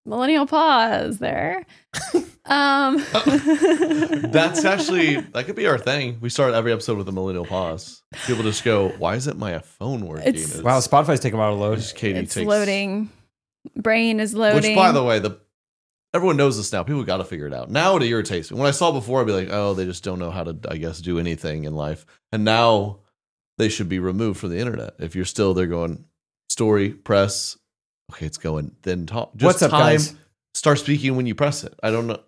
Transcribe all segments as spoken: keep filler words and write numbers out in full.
millennial pause there. Um, That's actually, that could be our thing. We start every episode with a millennial pause. People just go, why isn't my phone working? It's- It's, Wow, Spotify's taking a while to load. just Katie it's takes, loading. Brain is loading. Which, by the way, the everyone knows this now. People got to figure it out. Now it irritates me. When I saw it before, I'd be like, oh, they just don't know how to, I guess, do anything in life. And now they should be removed from the internet. If you're still there going, story, press, okay, it's going, then talk. Just What's up, time, guys? Start speaking when you press it. I don't know.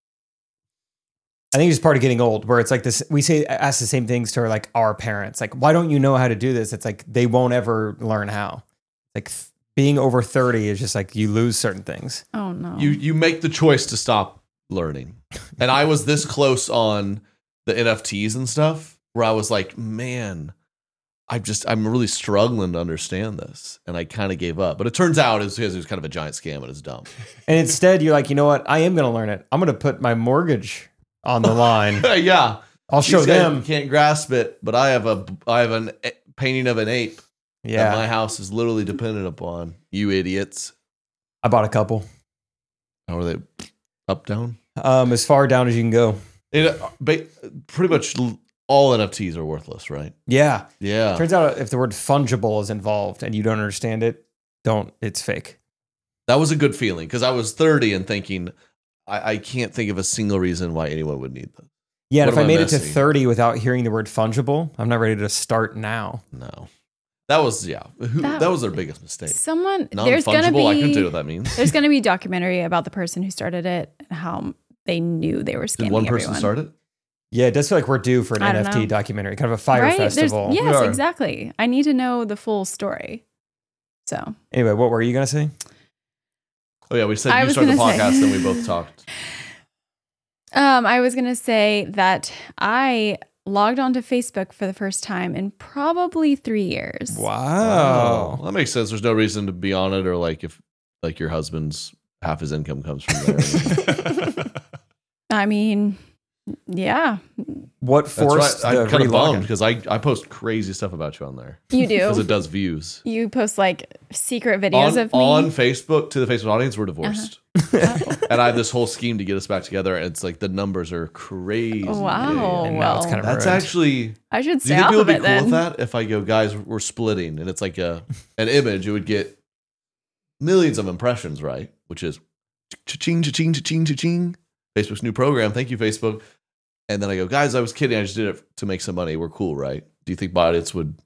I think it's part of getting old, where it's like this. We say ask the same things to our, like our parents, like, why don't you know how to do this? It's like they won't ever learn how. Like th- being over thirty is just like you lose certain things. Oh no. You you make the choice to stop learning. And I was this close on the N F Ts and stuff where I was like, man, I'm just I'm really struggling to understand this. And I kind of gave up. But it turns out it's because it was kind of a giant scam and it's dumb. And instead, you're like, you know what? I am going to learn it. I'm going to put my mortgage on the line. Yeah. I'll show These guys them. can't grasp it, but I have a I have an a- painting of an ape that Yeah, my house is literally dependent upon. You idiots. I bought a couple. How are they? Up, down? Um, as far down as you can go. It, ba- pretty much all N F Ts are worthless, right? Yeah. Yeah. Turns out if the word fungible is involved and you don't understand it, don't. It's fake. That was a good feeling because I was thirty and thinking, I, I can't think of a single reason why anyone would need them. Yeah, and What if I am I made it to missing? thirty without hearing the word fungible, I'm not ready to start now. No. That was, yeah. Who, that, That- was their biggest mistake. Someone there's gonna Non-fungible, I couldn't tell you be what that means. there's gonna be a documentary about the person who started it and how they knew they were scamming Did one person everyone. start it? Yeah, it does feel like we're due for an I don't N F T know. documentary, kind of a fire right? There's- festival. We Yes, are. exactly. I need to know the full story. So Anyway, what were you going to say? Oh, yeah. We said I you was started the gonna say- podcast and we both talked. Um, I was gonna say that I logged onto Facebook for the first time in probably three years. Wow. Well, that makes sense. There's no reason to be on it or like if like your husband's half his income comes from there. I mean, yeah, What That's forced right. I'm the kind of bummed relogin? because I, I post crazy stuff about you on there you because do. it does views. You post like secret videos on, of me. on Facebook to the Facebook audience, we're divorced. Oh, And I have this whole scheme to get us back together. And it's like the numbers are crazy. Wow. And now it's well, kind of That's ruined. actually. I should Do you stay think off people of would be it cool then. with that? If I go, guys, we're splitting, and it's like a an image, it would get millions of impressions, right? Which is cha-ching, cha-ching, cha-ching, cha-ching. Facebook's new program. Thank you, Facebook. And then I go, guys, I was kidding. I just did it to make some money. We're cool, right? Do you think audience would?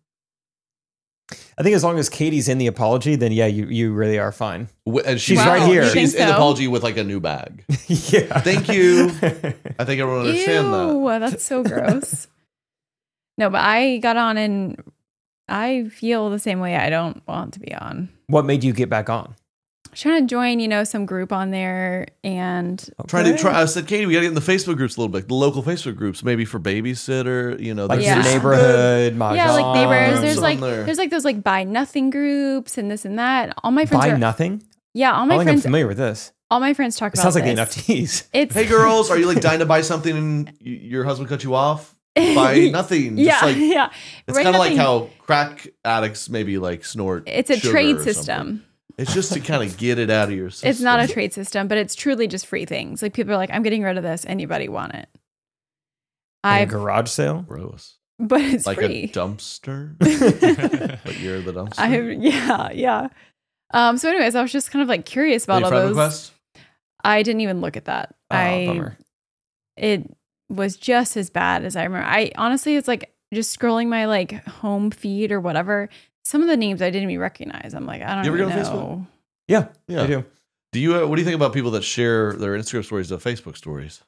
I think as long as Katie's in the apology, then yeah, you, you really are fine. w- And she's Wow, right you here. think She's in the so? apology with like a new bag. Yeah. Thank you. I think everyone understands that. Ew, that's so gross. No, but I got on and I feel the same way. I don't want to be on. What made you get back on? I was trying to join, you know, some group on there and Trying to try. I said, Katie, we got to get in the Facebook groups a little bit, the local Facebook groups, maybe for babysitter. You know, Like there's Yeah. your this- neighborhood, mahjong. yeah, like neighbors. Groups There's on like there. there's like those like buy nothing groups and this and that. All my friends Buy are nothing? yeah. All I my don't think I'm friends, familiar with this. all my friends talk It about. sounds like the this. N F Ts. It's Hey, girls, are you like dying to buy something and y- your husband cut you off? Buy nothing. Just yeah, like, yeah. it's Right, kind of like nothing- how crack addicts maybe like snort. It's a sugar trade or something. system. It's just to kind of get it out of your system. It's not a trade system, but it's truly just free things. Like people are like, I'm getting rid of this. Anybody want it? Like a I've, garage sale? Gross. but it's Like free. a dumpster. But you're the dumpster. I have, yeah, yeah. Um. So, anyways, I was just kind of like curious about Any all friend those. requests? I didn't even look at that. Oh, I bummer. it was just as bad as I remember. I honestly, it's like just scrolling my like home feed or whatever. Some of the names I didn't even recognize. I'm like, I don't You ever even get on know. Yeah, Yeah. I do. Do you? Uh, what do you think about people that share their Instagram stories to Facebook stories?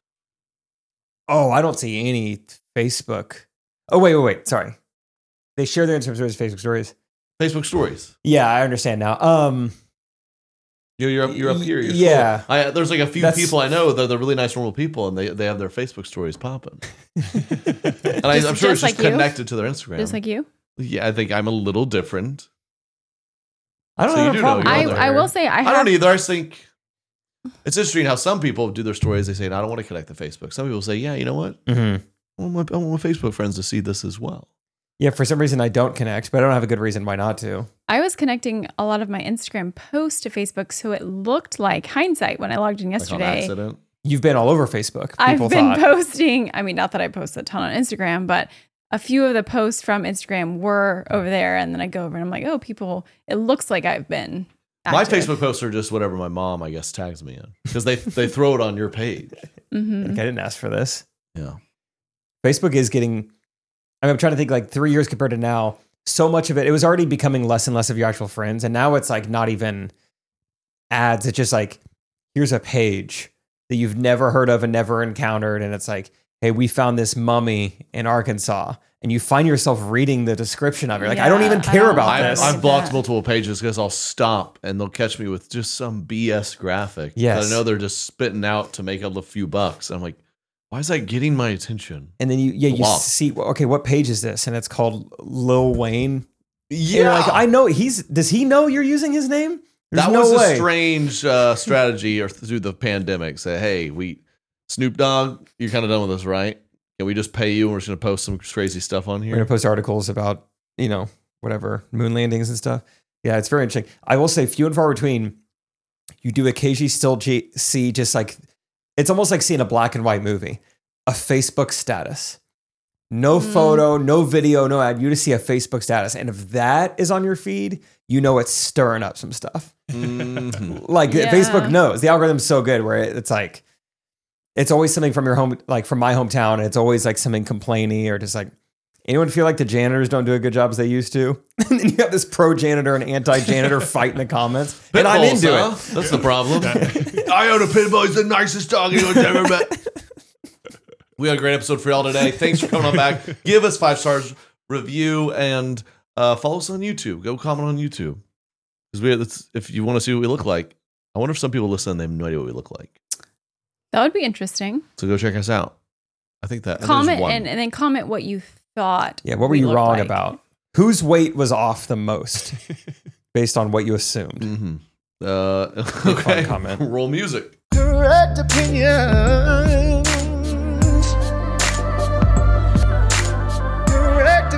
Oh, I don't see any Facebook. Oh, wait, wait, wait. Sorry. They share their Instagram stories, Facebook stories. Facebook stories. Yeah, I understand now. Um, You're, you're up. You're up here. You're Yeah. cool. I, there's like a few That's- people I know. They're, they're really nice, normal people, and they, they have their Facebook stories popping. And I, Just- I'm sure it's just just like you? connected to their Instagram. Just like you. yeah, I think I'm a little different. I don't So you have do a know problem. you're I, on there. I will say I I, have. don't either. I just think it's interesting how some people do their stories. They say, no, I don't want to connect to Facebook. Some people say, yeah, you know what? Mhm. I want, my, I want my Facebook friends to see this as well. Yeah, for some reason I don't connect, but I don't have a good reason why not to. I was connecting a lot of my Instagram posts to Facebook, so it looked like hindsight when I logged in Like on yesterday. accident. You've been all over Facebook. I've People been thought. posting. I mean, not that I post a ton on Instagram, but a few of the posts from Instagram were over there, and then I go over and I'm like, oh, people. It looks like I've been. My active. Facebook posts are just whatever my mom, I guess, tags me in because they they throw it on your page. Mhm. Like, I didn't ask for this. Yeah. Facebook is getting, I mean, I'm trying to think like three years compared to now, so much of it, it was already becoming less and less of your actual friends. And now it's like not even ads. It's just like, here's a page that you've never heard of and never encountered. And it's like, hey, we found this mummy in Arkansas. And you find yourself reading the description of it. Like, I don't Yeah, even I care don't about like I've, this. that. I've blocked multiple pages because I'll stop and they'll catch me with just some B S graphic. Yes. that I know they're just spitting out to make a few bucks. And I'm like, why is that getting my attention? And then you, yeah, you Block. see, well, okay, what page is this? And it's called Lil Wayne. Yeah. And you're like, I know he's, does he know you're using his name? There's that no was way. a strange uh, strategy or through the pandemic. Say, hey, we Snoop Dogg, you're kind of done with us, right? Can we just pay you and we're just going to post some crazy stuff on We're here? going to post articles about, you know, whatever, moon landings and stuff. Yeah, it's very interesting. I will say few and far between, you do occasionally still G- see just like, it's almost like seeing a black and white movie, a Facebook status. No Mm. photo, no video, no ad. You just see a Facebook status. And if that is on your feed, you know it's stirring up some stuff. Mhm. Like Yeah. Facebook knows. The algorithm's so good where it's like, it's always something from your home, like from my hometown. And it's always like something complaining or just like, anyone feel like the janitors don't do a good job as they used to? And then you have this pro janitor and anti janitor fight in the comments. Pit and I'm bulls, into huh? it. That's the problem. I own a pit bull. He's the nicest dog anyone's ever met. We had a great episode for y'all today. Thanks for coming on back. Give us five stars, review, and uh, follow us on YouTube. Go comment on YouTube. Because we, that's, if you want to see what we look like, I wonder if some people listen and they have no idea what we look like. That would be interesting. So go check us out. I think that. I think there's Comment one. and, and then comment what you thought. Yeah, what were we you looked wrong like. about? Whose weight was off the most based on what you assumed? Mm-hmm. Uh, Fun okay. comment. Roll music. Correct opinions. Correct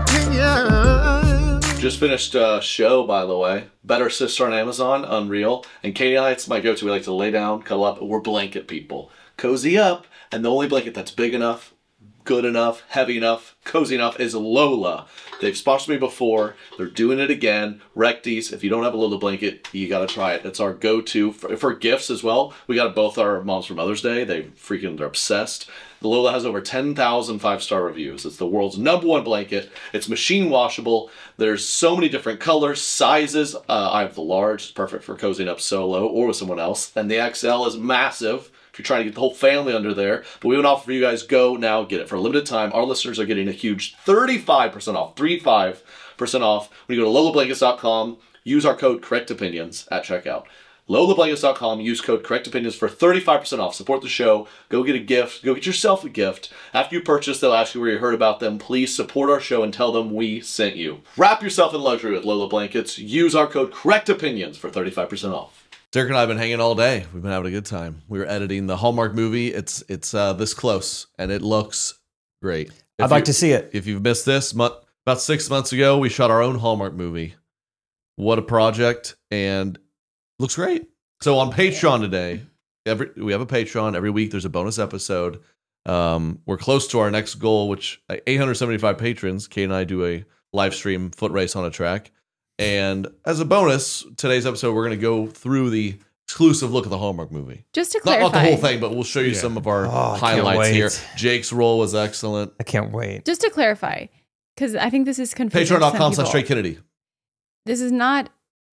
opinions. Just finished a show, by the way. Better Sister on Amazon, Unreal. And Katie and I, it's my go-to. We like to lay down, cuddle up, and we're blanket people. Cozy up, and the only blanket that's big enough, good enough, heavy enough, cozy enough is Lola. They've sponsored me before. They're doing it again. Recties, if you don't have a Lola blanket, you got to try it. It's our go-to for, for gifts as well. We got both our moms for Mother's Day. They freaking, they're obsessed. The Lola has over ten thousand five-star reviews. It's the world's number one blanket. It's machine washable. There's so many different colors, sizes. Uh, I have the large. It's perfect for cozying up solo or with someone else. And the X L is massive if you're trying to get the whole family under there. But we have an offer for you guys. Go now, get it. For a limited time, our listeners are getting a huge thirty-five percent off, thirty-five percent off when you go to lola blankets dot com. Use our code CorrectOpinions at checkout. lola blankets dot com. Use code CorrectOpinions for thirty-five percent off. Support the show. Go get a gift. Go get yourself a gift. After you purchase, they'll ask you where you heard about them. Please support our show and tell them we sent you. Wrap yourself in luxury with Lola Blankets. Use our code CorrectOpinions for thirty-five percent off. Derek and I have been hanging all day. We've been having a good time. We were editing the Hallmark movie. It's it's uh, this close, and it looks great. If I'd like you- to see it. If you've missed this, month, about six months ago, we shot our own Hallmark movie. What a project, and looks great. So on Patreon today, every we have a Patreon. Every week there's a bonus episode. Um, we're close to our next goal, which uh, eight hundred seventy-five patrons. Kate and I do a live stream foot race on a track. And as a bonus, today's episode, we're going to go through the exclusive look at the Hallmark movie. Just to Not, clarify. not the whole thing, but we'll show you Yeah. some of our Oh, I can't highlights wait. here. Jake's role was excellent. I can't wait. Just to clarify, because I think this is confusing. to Patreon dot some com slash people. Straight Kennedy. This is not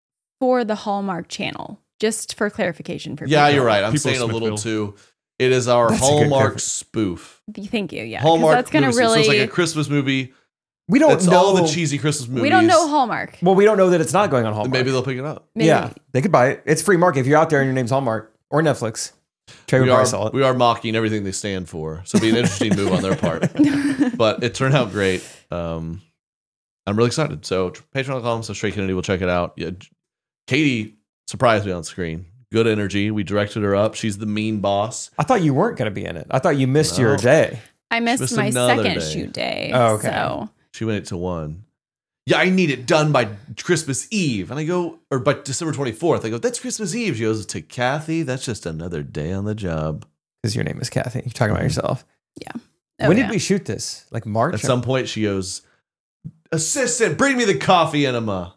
for the Hallmark channel. Just for clarification for Yeah, people. you're right. I'm People saying a little Smithville. too. It is our That's a good Hallmark clarification. spoof. Thank you. Yeah, 'cause Hallmark that's gonna movie. So really. it's like a Christmas movie. We don't It's know. all the cheesy Christmas movies. we don't know Hallmark. Well, we don't know that it's not going on Hallmark. Maybe they'll pick it up. Maybe. Yeah, they could buy it. It's free market. If you're out there and your name's Hallmark or Netflix, Trey would We probably are, sell it. we are mocking everything they stand for. So it'd be an interesting move on their part. But it turned out great. Um, I'm really excited. So patreon dot com so Straight Kennedy will check it out. Yeah, Katie surprised me on screen. Good energy. We directed her up. She's the mean boss. I thought you weren't going to be in it. I thght you missed No. your day. I missed missed my another second day. shoot day. Oh, okay. So She went eight to one. Yeah, I need it done by Christmas Eve. And I go, or by December twenty-fourth. I go, that's Christmas Eve. She goes, to Kathy, that's just another day on the job. Because your name is Kathy. You're talking about yourself. Yeah. Oh, when yeah. did we shoot this? Like March? At some point, she goes, assistant, bring me the coffee enema.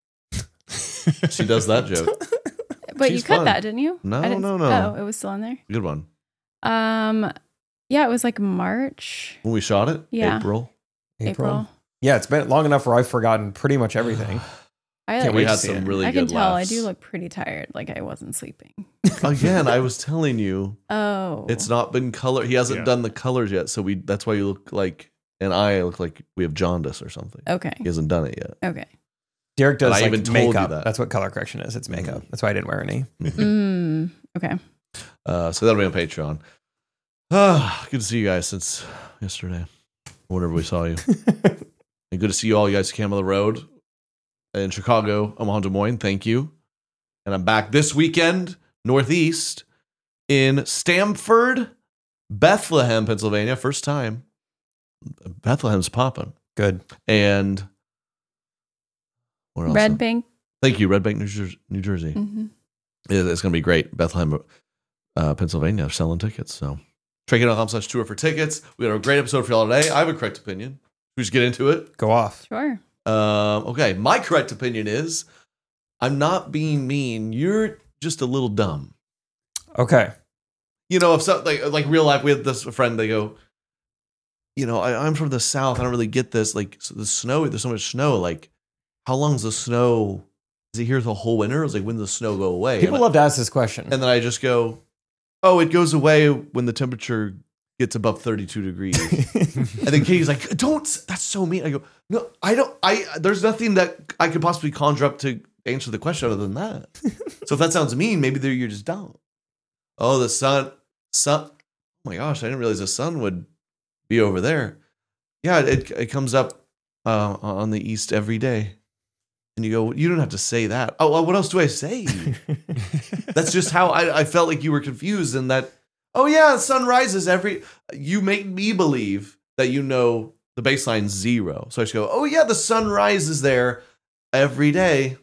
She does that joke. But She's you cut fun. that, didn't you? No, I didn't- no, no. Oh, it was still in there. Good one. Um, yeah, it was like March, When we shot it, Yeah. April. April. Yeah, it's been long enough where I've forgotten pretty much everything. I Can't like, We wait had to see some it. really I good can tell. laughs. I do look pretty tired. Like I wasn't sleeping. Again, I was telling you, Oh, it's not been color. He hasn't Yeah. done the colors yet, so we. That's why you look like, and I look like we have jaundice or something. okay. He hasn't done it yet. Okay. Derek does And I like even told you makeup. that. That's what color correction is. It's makeup. That's why I didn't wear any. Mm, okay. Uh, so that'll be on Patreon. Ah, good to see you guys since yesterday, whenever we saw you, and good to see you all. You guys who came on the road in Chicago, Omaha, Des Moines. Thank you. And I'm back this weekend, Northeast, in Stamford, Bethlehem, Pennsylvania. First time. Bethlehem's popping. Good. And where else? Red Bank. Thank you, Red Bank, New Jersey. New Jersey. hmm It- It's going to be great. Bethlehem, uh, Pennsylvania, selling tickets. So, tracking dot com slash tour for tickets. We got a great episode for y'all today. I have a correct opinion. We just get into it. Go off. Sure. Um, okay, my correct opinion is I'm not being mean. You're just a little dumb. Okay. You know, if so, like like real life, we had this friend. They go, you know, I, I'm from the South. I don't really get this. Like so the snow. There's so much snow. Like, how long's the snow? Is it here the whole winter? Or is it like when does the snow go away? People And I- love to ask this question. And then I just go, oh, it goes away when the temperature gets above thirty-two degrees. And then Katie's like, don't, that's so mean. I go, no, I don't, I, there's nothing that I could possibly conjure up to answer the question other than that. So if that sounds mean, maybe they're- you're just dumb. Oh, the sun, sun, oh my gosh, I didn't realize the sun would be over there. Yeah, it, it comes up uh, on the east every day. And you go, you don't have to say that. Oh, well, what else do I say? That's just how I, I felt like you were confused and that, oh yeah, the sun rises every, you make me believe that you know the baseline's zero. So I just go, oh yeah, the sun rises there every day.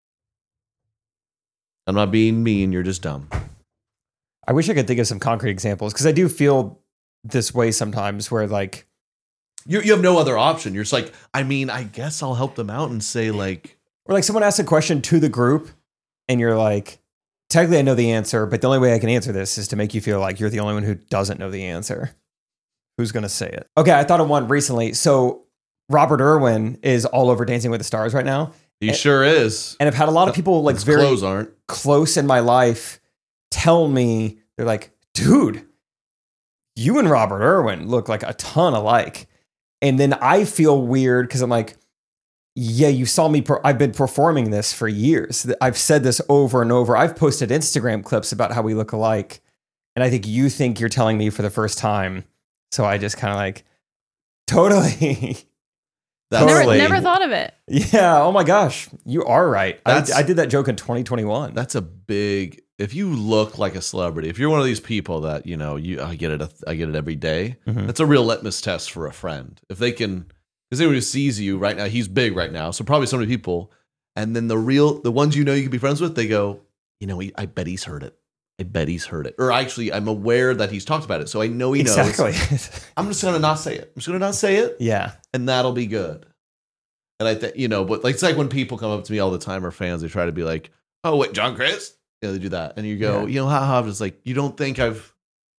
I'm not being mean, you're just dumb. I wish I could think of some concrete examples because I do feel this way sometimes where like, You, you have no other option. You're just like, I mean, I guess I'll help them out and say like, or like someone asks a question to the group and you're like, technically I know the answer, but the only way I can answer this is to make you feel like you're the only one who doesn't know the answer. Who's going to say it? Okay, I thought of one recently. So Robert Irwin is all over Dancing with the Stars right now. he And- sure is. And I've had a lot of people like His very clothes aren't. close in my life tell me, they're like, dude, you and Robert Irwin look like a ton alike. And then I feel weird because I'm like, yeah, you saw me. Per- I've been performing this for years. I've said this over and over. I've posted Instagram clips about how we look alike. And I think you think you're telling me for the first time. So I just kind of like, totally. That's Never, Totally. never thought of it. Yeah. Oh my gosh. You are right. I, That's- I did that joke in twenty twenty-one. That's a big. If you look like a celebrity, if you're one of these people that you know, you I get it, I get it every day. Mhm. That's a real litmus test for a friend. If they can, because anyone who sees you right now, he's big right now, so probably so many people. And then the real, the ones you know you can be friends with, they go, you know, he, I bet he's heard it. I bet he's heard it. Or actually, I'm aware that he's talked about it, so I know he knows. Exactly. I'm just gonna not say it. I'm just gonna not say it, Yeah. and that'll be good. And I think you know, but like it's like when people come up to me all the time or fans, they try to be like, "Oh, wait, John Chris." Yeah, they do that, and you go, Yeah. you know, haha. I'm just like, you don't think I've,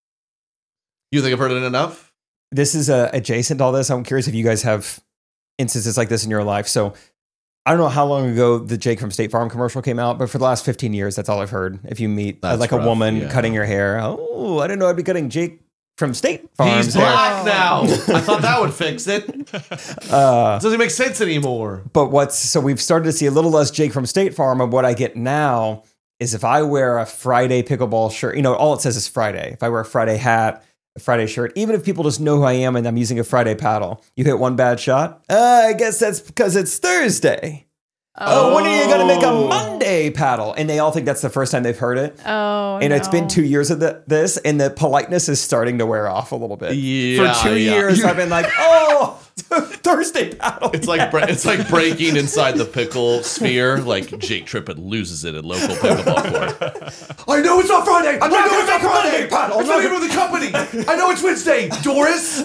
you think I've heard it enough? This is uh, adjacent to all this. I'm curious if you guys have instances like this in your life. So I don't know how long ago the Jake from State Farm commercial came out, but for the last fifteen years, that's all I've heard. If you meet uh, That's like rough, a woman yeah. cutting your hair, oh, I didn't know I'd be cutting Jake from State Farm's He's hair. black now. I thought that would fix it. It Uh, doesn't make sense anymore. but what's so we've started to see a little less Jake from State Farm, and what I get now is if I wear a Friday pickleball shirt, you know, all it says is Friday. If I wear a Friday hat, a Friday shirt, even if people just know who I am and I'm using a Friday paddle, you hit one bad shot. Uh, I guess that's because it's Thursday. Oh, when are you going to make a Oh. Monday paddle? And they all think that's the first time they've heard it. Oh, And it's been no. two years of the, this, and the politeness is starting to wear off a little bit. Yeah, For two yeah. years, I've been like, oh, Thursday battle. It's like bre- it's like breaking inside the pickle sphere. Like Jake Trippett loses it at local pickleball court. I know it's not Friday. I know it's not Friday. paddle. It's not even with the company. I know it's Wednesday. Doris.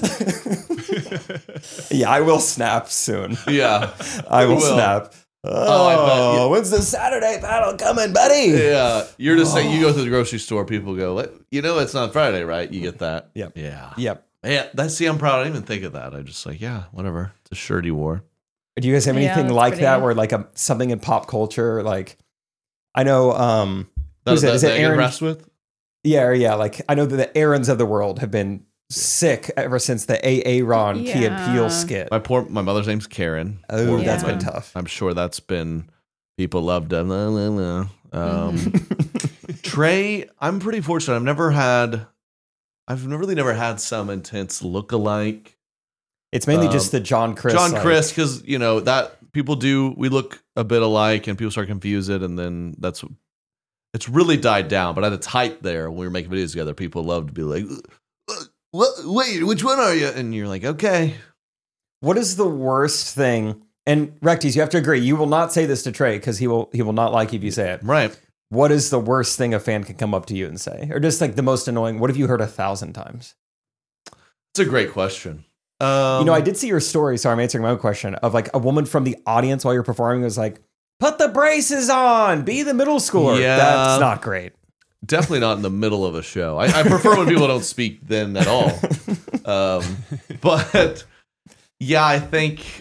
Yeah, I will snap soon. Yeah, I will, will. snap. Oh, Oh, I bet. Yeah. when's the Saturday battle coming, buddy? Yeah, you're just saying you go to the grocery store. People go, "What? You know, it's not Friday, right?" You get that. Yep. Yeah. Yep. Yeah. That's see, I'm proud. I didn't even think of that. I just like, yeah, whatever. It's a shirt he wore. Do you guys have Yeah, anything that's like pretty- that, where like a something in pop culture, like I know, um, That, who's it? that, Is it that I get Aaron? impressed with? Yeah, or yeah. Like I know that the Aarons of the world have been sick ever since the A A Ron Key and Yeah. Peele skit. My poor, my mother's name's Karen. Oh, Poor that's Yeah. been woman. tough. I'm sure that's been people loved it. La, la, la. Um, Mm-hmm. Trey, I'm pretty fortunate. I've never had, I've really never had some intense look-alike. It's mainly Um, just the John Chris. John like- Chris, because you know that people do. We look a bit alike, and people start to confuse it, and then that's it's really died down. But at its height, there when we were making videos together, people loved to be like, "What? Wait, which one are you?" And you're like, "Okay." What is the worst thing? And Recties, you have to agree. You will not say this to Trey because he will he will not like you if you say it. Right. What is the worst thing a fan can come up to you and say, or just like the most annoying? What have you heard a thousand times? It's a great question. Um, You know, I did see your story. Sorry, I'm answering my own question of like a woman from the audience while you're performing was like, "Put the braces on, be the middle schooler." Yeah. That's not great. Definitely not in the middle of a show. I, I prefer when people don't speak then at all. Um, but yeah, I think,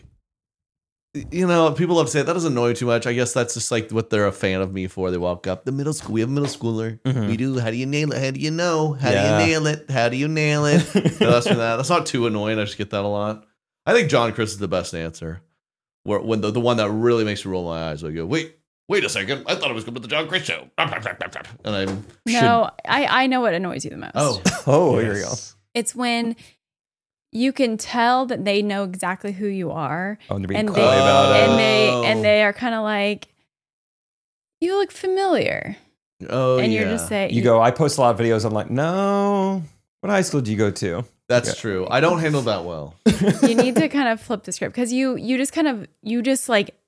you know, people love to say that doesn't annoy you too much. I guess that's just like what they're a fan of me for. They walk up the middle school. We have a middle schooler. Mhm. We do. How do you nail it? How do you know? How Yeah. do you nail it? How do you nail it? No, that's, that. that's not too annoying. I just get that a lot. I think John Chris is the best answer. Where when the, the one that really makes me roll my eyes, I go, wait, wait a second. I thought it was going to be the John Chris show. And I should. No, I, I know what annoys you the most. Oh, Oh, here we go. yes. It's when you can tell that they know exactly who you are, Oh, and they're being and coy they about it. and they Oh. and they are kind of like, you look familiar, Oh, and yeah. you're just saying, You go, I post a lot of videos. I'm like, no. What high school do you go to? That's Yeah. true. I don't handle that well. you need to kind of flip the script because you you just kind of you just like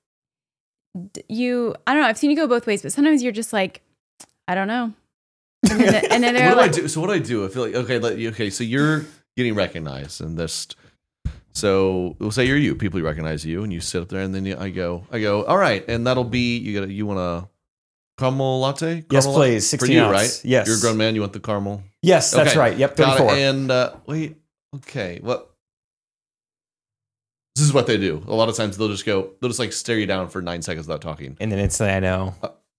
d- you I don't know. I've seen you go both ways, but sometimes you're just like, I don't know, and then, and then they're What do I like, do? So what do I do? I feel like okay, let you, okay. So you're getting recognized, and this. So we'll say you're you. People recognize you, and you sit up there, and then you, I go, I go. All right, and that'll be you. Got you want a caramel latte? Yes, Caramel latte? please. For sixteen you, ounce. right? Yes. You're a grown man. You want the caramel? Yes, that's Okay. right. Yep, Got it. thirty-four. And uh, wait, okay, what? This is what they do. A lot of times they'll just go, they'll just like stare you down for nine seconds without talking. And then instantly I know.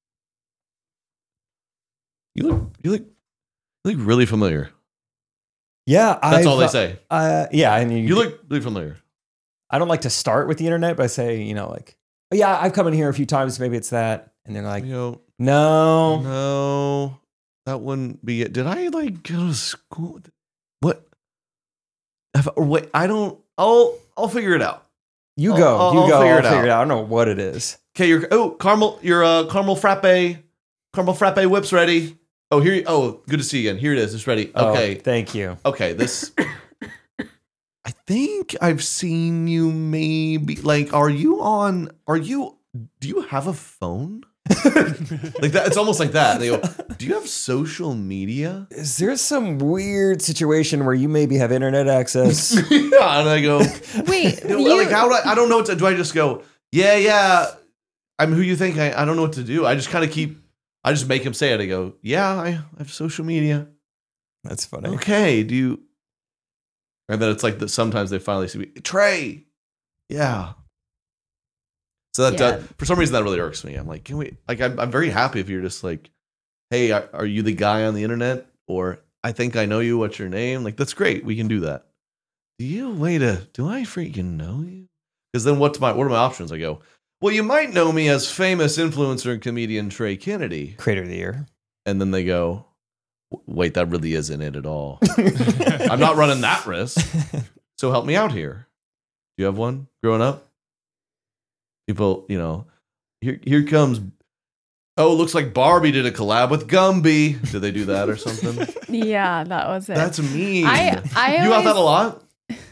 You look, you look, you look really familiar. Yeah, That's all they I've, say. Uh, yeah, and you, You look really familiar. I don't like to start with the internet, but I say, you know, like, oh, yeah, I've come in here a few times. Maybe it's that, and they're like, You know, no, no, that wouldn't be it. Did I like go to school? What? Have, or wait, I don't. I'll I'll figure it out. you I'll- go, I'll- you I'll go. figure I'll it figure out. it out. I don't know what it is. Okay, you're oh caramel. Your uh, caramel frappe, caramel frappe whip's ready. Oh here. You, oh, good to see you again. Here it is. It's ready. Oh, Okay. thank you. Okay. This. I think I've seen you. Maybe like, are you on? Are you? Do you have a phone? Like that. It's almost like that. They go, do you have social media? Is there some weird situation where you maybe have internet access? Yeah, and I go, wait, you know, you, like how do I? I don't know what to do. I just go, yeah, yeah. I'm who you think. I, I don't know what to do. I just kind of keep. I just make him say it. I go, yeah, I have social media. That's funny. Okay, do you? And then it's like that. Sometimes they finally see me, Trey. Yeah. So that Yeah. does, for some reason that really irks me. I'm like, can we? Like, I'm, I'm very happy if you're just like, hey, are, are you the guy on the internet? Or I think I know you. What's your name? Like, that's great. We can do that. Do you wait a? Do I freaking know you? Because then what's my? What are my options? I go, well, you might know me as famous influencer and comedian Trey Kennedy. Creator of the year. And then they go, wait, that really isn't it at all. I'm not running that risk. So help me out here. Do you have one growing up? People, you know, here here comes. Oh, looks like Barbie did a collab with Gumby. Did they do that or something? yeah, that was it. That's mean. I I you always, got that a lot?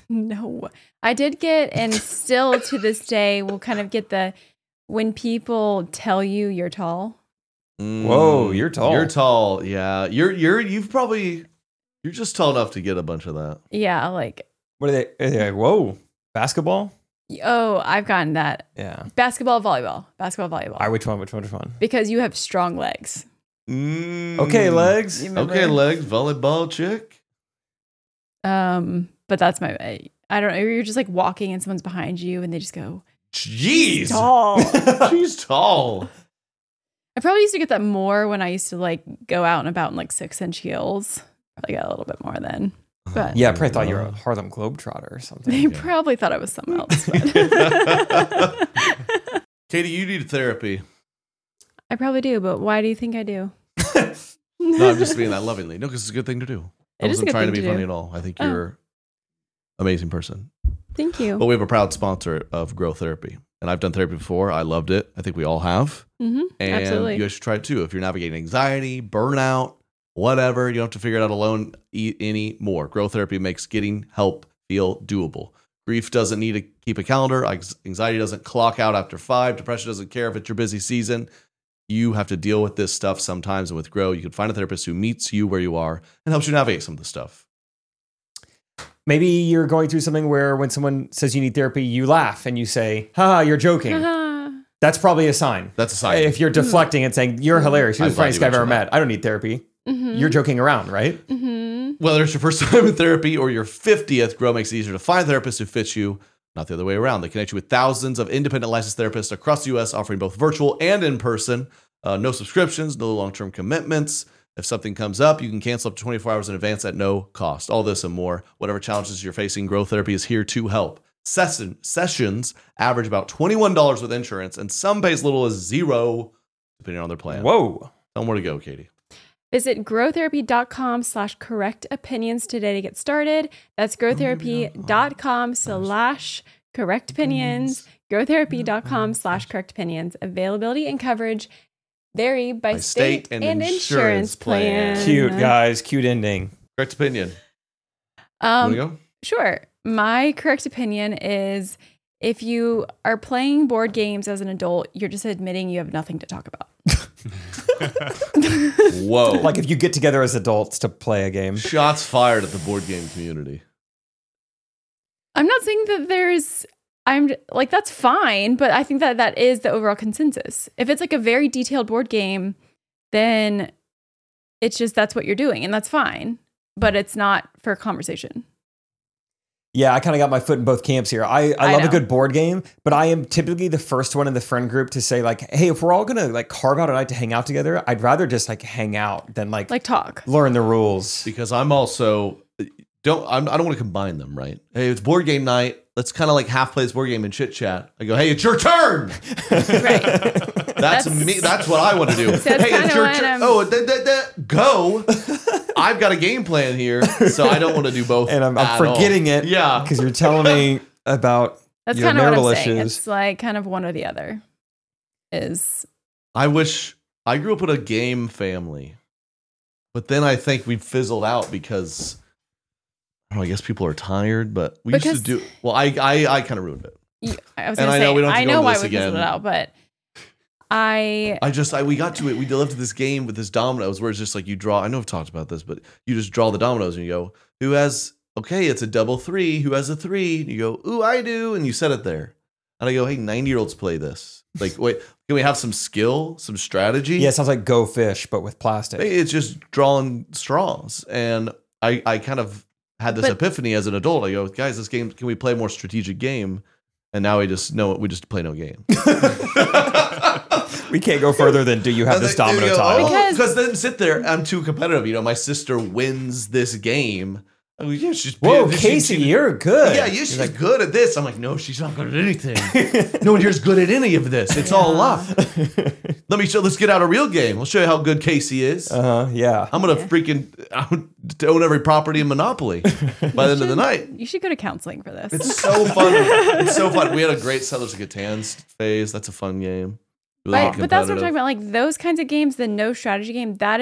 No, I did get, and still to this day, we'll kind of get the when people tell you you're tall. Mm, Whoa, you're tall. You're tall. Yeah, you're you're you've probably you're just tall enough to get a bunch of that. Yeah, like, What are they? Are they like, whoa, basketball? oh, I've gotten that. Yeah. Basketball, volleyball, basketball, volleyball. All right, which one? Which one? Which one? Because you have strong legs. Mm. Okay, legs. You remember? Okay, legs. Volleyball chick. Um, but that's my. I, I don't know. You're just like walking and someone's behind you, and they just go, Jeez, tall. she's tall. I probably used to get that more when I used to like go out and about in like six inch heels. Probably got a little bit more then. But Yeah, I probably thought you were a Harlem Globetrotter or something. they probably thought I was something else. But Katie, you need therapy. I probably do, but why do you think I do? No, I'm just being that lovingly. No, because it's a good thing to do. I It is a wasn't good trying to thing be to funny do. at all. I think Oh. you're an amazing person. Thank you. But we have a proud sponsor of Grow Therapy. And I've done therapy before. I loved it. I think we all have. Mm-hmm. And Absolutely. you guys should try it too. If you're navigating anxiety, burnout, whatever, you don't have to figure it out alone e- anymore. Grow Therapy makes getting help feel doable. Grief doesn't need to keep a calendar. Ex- Anxiety doesn't clock out after five. Depression doesn't care if it's your busy season. You have to deal with this stuff sometimes. And with Grow, you can find a therapist who meets you where you are and helps you navigate some of the stuff. Maybe you're going through something where when someone says you need therapy, you laugh and you say, "Ha, you're joking." Uh-huh. That's probably a sign. That's a sign. If you're deflecting and saying, "You're hilarious. You're I'm the glad funniest you guy I've ever mentioned met. I don't need therapy." Mm-hmm. You're joking around, right? Mm-hmm. Whether it's your first time in therapy or your fiftieth, Grow makes it easier to find therapists who fit you, not the other way around. They connect you with thousands of independent licensed therapists across the U S, offering both virtual and in person. Uh, no subscriptions, no long-term commitments. If something comes up, you can cancel up to twenty-four hours in advance at no cost. All this and more. Whatever challenges you're facing, Grow Therapy is here to help. Session, sessions average about twenty-one dollars with insurance, and some pay as little as zero, depending on their plan. Whoa. Tell them where to go, Katie. Visit growtherapy.com slash correct opinions today to get started. That's growtherapy.com slash correct opinions. Growtherapy.com slash correct opinions. Availability and coverage vary by, By state, state and and, insurance insurance plan. plan. Cute, guys. Cute ending. Correct opinion. Um, you want to go? Sure. My correct opinion is if you are playing board games as an adult, you're just admitting you have nothing to talk about. Whoa. Like if you get together as adults to play a game. Shots fired at the board game community. I'm not saying that there's, I'm like, that's fine, but I think that that is the overall consensus. If it's like a very detailed board game, then it's just that's what you're doing, and that's fine, but it's not for conversation. Yeah, I kind of got my foot in both camps here. I, I, I love a know. good board game, but I am typically the first one in the friend group to say like, hey, if we're all going to like carve out a night to hang out together, I'd rather just like hang out than like, Like talk. learn the rules. Because I'm also don't I'm, I don't want to combine them, right? Hey, it's board game night. Let's kind of like half play this board game and chit chat. I go, hey, it's your turn. Right. That's, That's- me. That's what I want to do. that's hey, kinda it's your what turn. I'm- Oh, da, da, da, go. I've got a game plan here, so I don't want to do both. And I'm, I'm at forgetting all. it Yeah. because you're telling me about That's your kind of what I'm marital saying. issues. It's like kind of one or the other. Is I wish I grew up with a game family, but then I think we fizzled out because I don't know, I guess people are tired. But we Because- used to do well. I I, I kind of ruined it. you, I was And gonna I say know we don't have to I go know into why this we fizzled again. it out, but I I just I we got to it. We delivered this game with this dominoes where it's just like you draw. I know I've talked about this, but you just draw the dominoes and you go, who has okay? It's a double three. Who has a three? And you go, ooh, I do, and you set it there. And I go, hey, ninety year olds play this. Like, wait, can we have some skill, some strategy? Yeah, it sounds like Go Fish, but with plastic. Hey, it's just drawing straws. And I I kind of had this But- epiphany as an adult. I go, guys, this game, can we play a more strategic game? And now we just no, we just play no game. We can't go further than do you have And this they- they domino go, tile? "Oh," Because- because then sit there, I'm too competitive. You know, my sister wins this game. I go, yeah, she's Whoa, she- Casey, she- you're good. Yeah, yeah, she's good at this. I'm like, no, she's not good at anything. No one here's good at any of this. It's all luck. Let me show. Let's get out a real game. I'll show you how good Casey is. Uh huh. Yeah. I'm gonna freaking I'm gonna own every property in Monopoly by the end of the night. you should go to counseling for this. It's so fun. It's so fun. We had a great Settlers of Catan phase. That's a fun game. Really But, but that's what I'm competitive. talking about. Like those kinds of games, the no strategy game, that is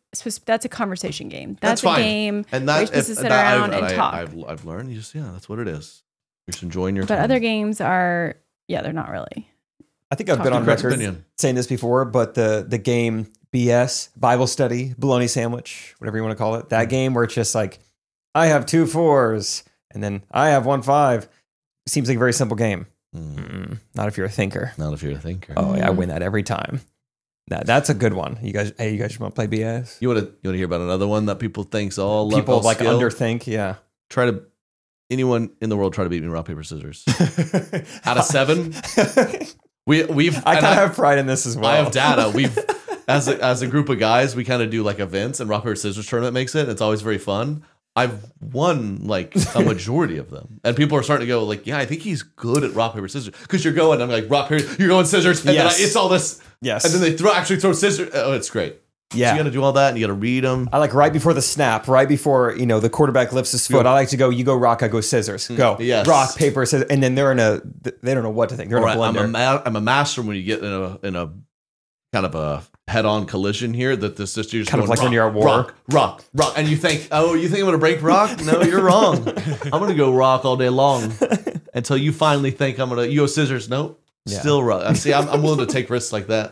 supposed- that's a conversation game. That's, That's fine. a game And where that, you're supposed to if- sit that around I've, and I, talk. I've, I've learned. You just yeah, that's what it is. You're just enjoying your but time. other games are, yeah, they're not really. I think I've been Talk on to Correct record opinion. saying this before, but the the game B S, Bible study, bologna sandwich, whatever you want to call it, that game where it's just like, I have two fours and then I have one five. Seems like a very simple game. Mm, Mm, not if you're a thinker. not if you're a thinker. Oh, yeah, I win that every time. That, that's a good one. You guys, hey, you guys want to play B S? You want to you want to hear about another one that people think's all People all like skill? underthink, yeah. Try to anyone in the world try to beat me rock paper scissors. Out of seven, we we've I and kind of have pride in this as well. I have data. We've as a, as a group of guys, we kind of do like events, and rock paper scissors tournament makes it. It's always very fun. I've won like a majority of them, and people are starting to go like, "Yeah, I think he's good at rock paper scissors." Because you're going, I'm like rock paper, you're going scissors, and Yes. then I, it's all this, Yes. and then they throw actually throw scissors. Oh, it's great. yeah. So you got to do all that, and you got to read them. I like right before the snap, right before, you know, the quarterback lifts his foot. Yeah. I like to go, you go rock, I go scissors. Go. yes. Rock, paper, scissors. And then they're in a, they don't know what to think. They're in Or a I- I'm blender. a ma- I'm a master when you get in a in a kind of a head-on collision here. That this just you're just Kind of going, like when rock, you're at war. rock, rock, rock, and you think, oh, you think I'm gonna break rock? No, you're wrong. I'm gonna go rock all day long until you finally think I'm gonna. You go scissors? Nope. Yeah. Still rock. I see. I'm, I'm willing to take risks like that.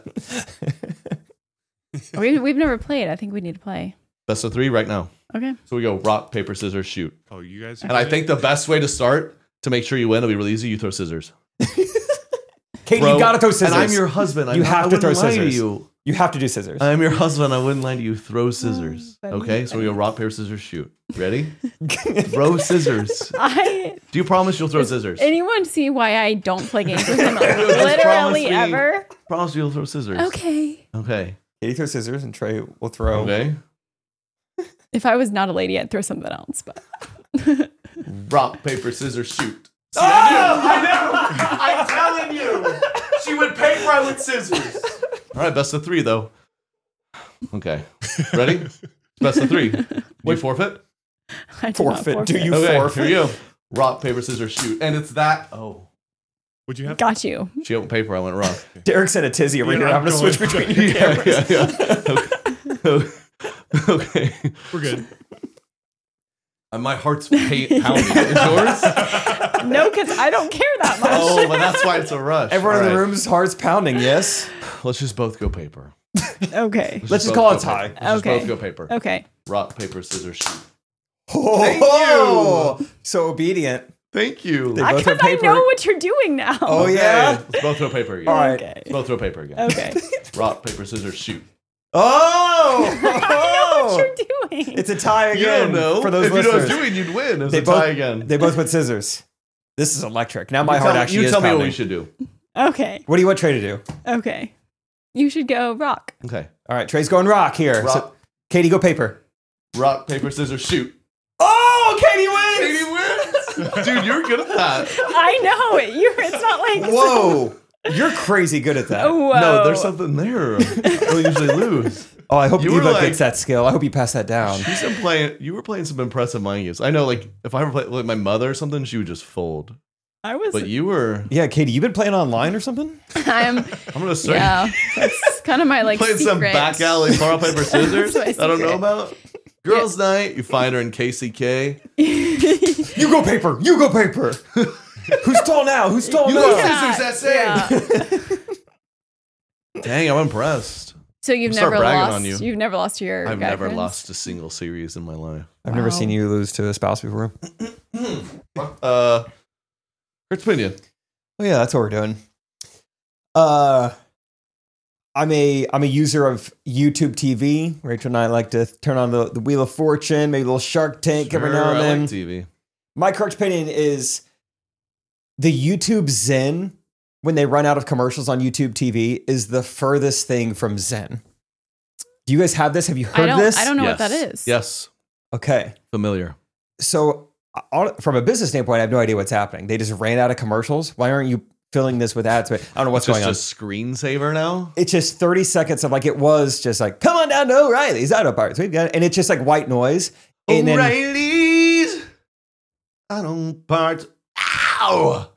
we, we've never played. I think we need to play. Best of three right now. Okay. So we go rock, paper, scissors, shoot. Oh, you guys. And I think the best way to start to make sure you win, it'll be really easy. You throw scissors. Katie, Bro, you gotta throw scissors. And I'm your husband. You I, have I to throw wouldn't lie scissors. To you. You have to do scissors. I'm your husband. I wouldn't lie to you. Throw scissors. buddy, Okay, so we go rock, paper, scissors, shoot. Ready? Uh, Throw scissors. I Do you promise you'll throw scissors? anyone see why I don't play games with him promise literally me. ever? Promise you'll throw scissors. Okay. Okay. Katie throws scissors and Trey will throw. Okay. If I was not a lady, I'd throw something else. But Rock, paper, scissors, shoot. See, Oh, I knew. I knew. I'm telling you. She went paper. I went scissors. All right, best of three though. Okay. Ready? Best of three. We forfeit. I do not Forfeit. Do you Okay. forfeit? Here you go. Rock, paper, scissors, shoot. And it's that. Oh. Would you have? Got you. She went paper. I went rock. Derek sent a tizzy over Yeah, here. I'm I'm gonna going- switch between your yeah, cameras. yeah, yeah. Okay. Okay. We're good. Uh, my heart's pa- pounding. Is yours? No, because I don't care that much. Oh, but that's why it's a rush. Everyone All in the right. room's heart's pounding. Yes. Let's just both go paper. Okay. Let's just both call go it tie. paper. Let's just Okay. both go paper. Okay. Rock, paper, scissors, shoot. Oh, so obedient. Thank you. They I both Because have I paper. know what you're doing now. Oh yeah. Let's both throw paper again. All right. Okay. Let's both throw paper again. Okay. Rock, paper, scissors, shoot. Oh. I know what you're doing. It's a tie You again. don't know. For those if you know listeners. what's doing, you'd win. It's They a both- tie again. They both went scissors. This is electric. Now my you heart tell, actually you is tell me pounding. what we should do. Okay. What do you want Trey to do? Okay. You should go rock. Okay. All right, Trey's going rock here. Rock, So, Katie, go paper. rock, paper, scissors, shoot. Oh, Katie wins! Katie wins. Dude, you're good at that. I know it. You're. It's not like. Whoa, you're crazy good at that. Whoa. No, there's something there. I usually lose. Oh, I hope You were Eva like- gets that skill. I hope you pass that down. She's been playing. You were playing some impressive mind games. I know, like if I ever played like my mother or something, she would just fold. I was. But you were. Yeah, Katie, you been playing online or something? I'm. I'm gonna start Yeah. That's kind of my like. playing some secret. back alley rock paper scissors. That's my I don't know secret. about. Girls' night. You find her in K C K. You go paper. You go paper. Who's tall now? Who's tall You now? go Yeah, scissors, that same. yeah. Dang, I'm impressed. So you've Start never bragging lost. on you. You've never lost to your. I've guy never friends? lost a single series in my life. I've never Wow. seen you lose to a spouse before. Uh, Kurt's opinion. Oh yeah, that's what we're doing. Uh, I'm a I'm a user of YouTube T V. Rachel and I like to turn on the, the Wheel of Fortune, maybe a little Shark Tank every now and Sure, I then. like T V. My correct opinion is the YouTube Zen, when they run out of commercials on YouTube T V, is the furthest thing from Zen. Do you guys have this? Have you heard I don't. this? I don't know Yes. what that is. Yes, Okay. familiar. So, on, from a business standpoint, I have no idea what's happening. They just ran out of commercials. Why aren't you filling this with ads? But I don't know what's It's going just on. a screensaver now. It's just thirty seconds of like, it was just like, come on down to O'Reilly's Auto Parts. We've got, and it's just like white noise. And then, O'Reilly's Auto Parts. Ow!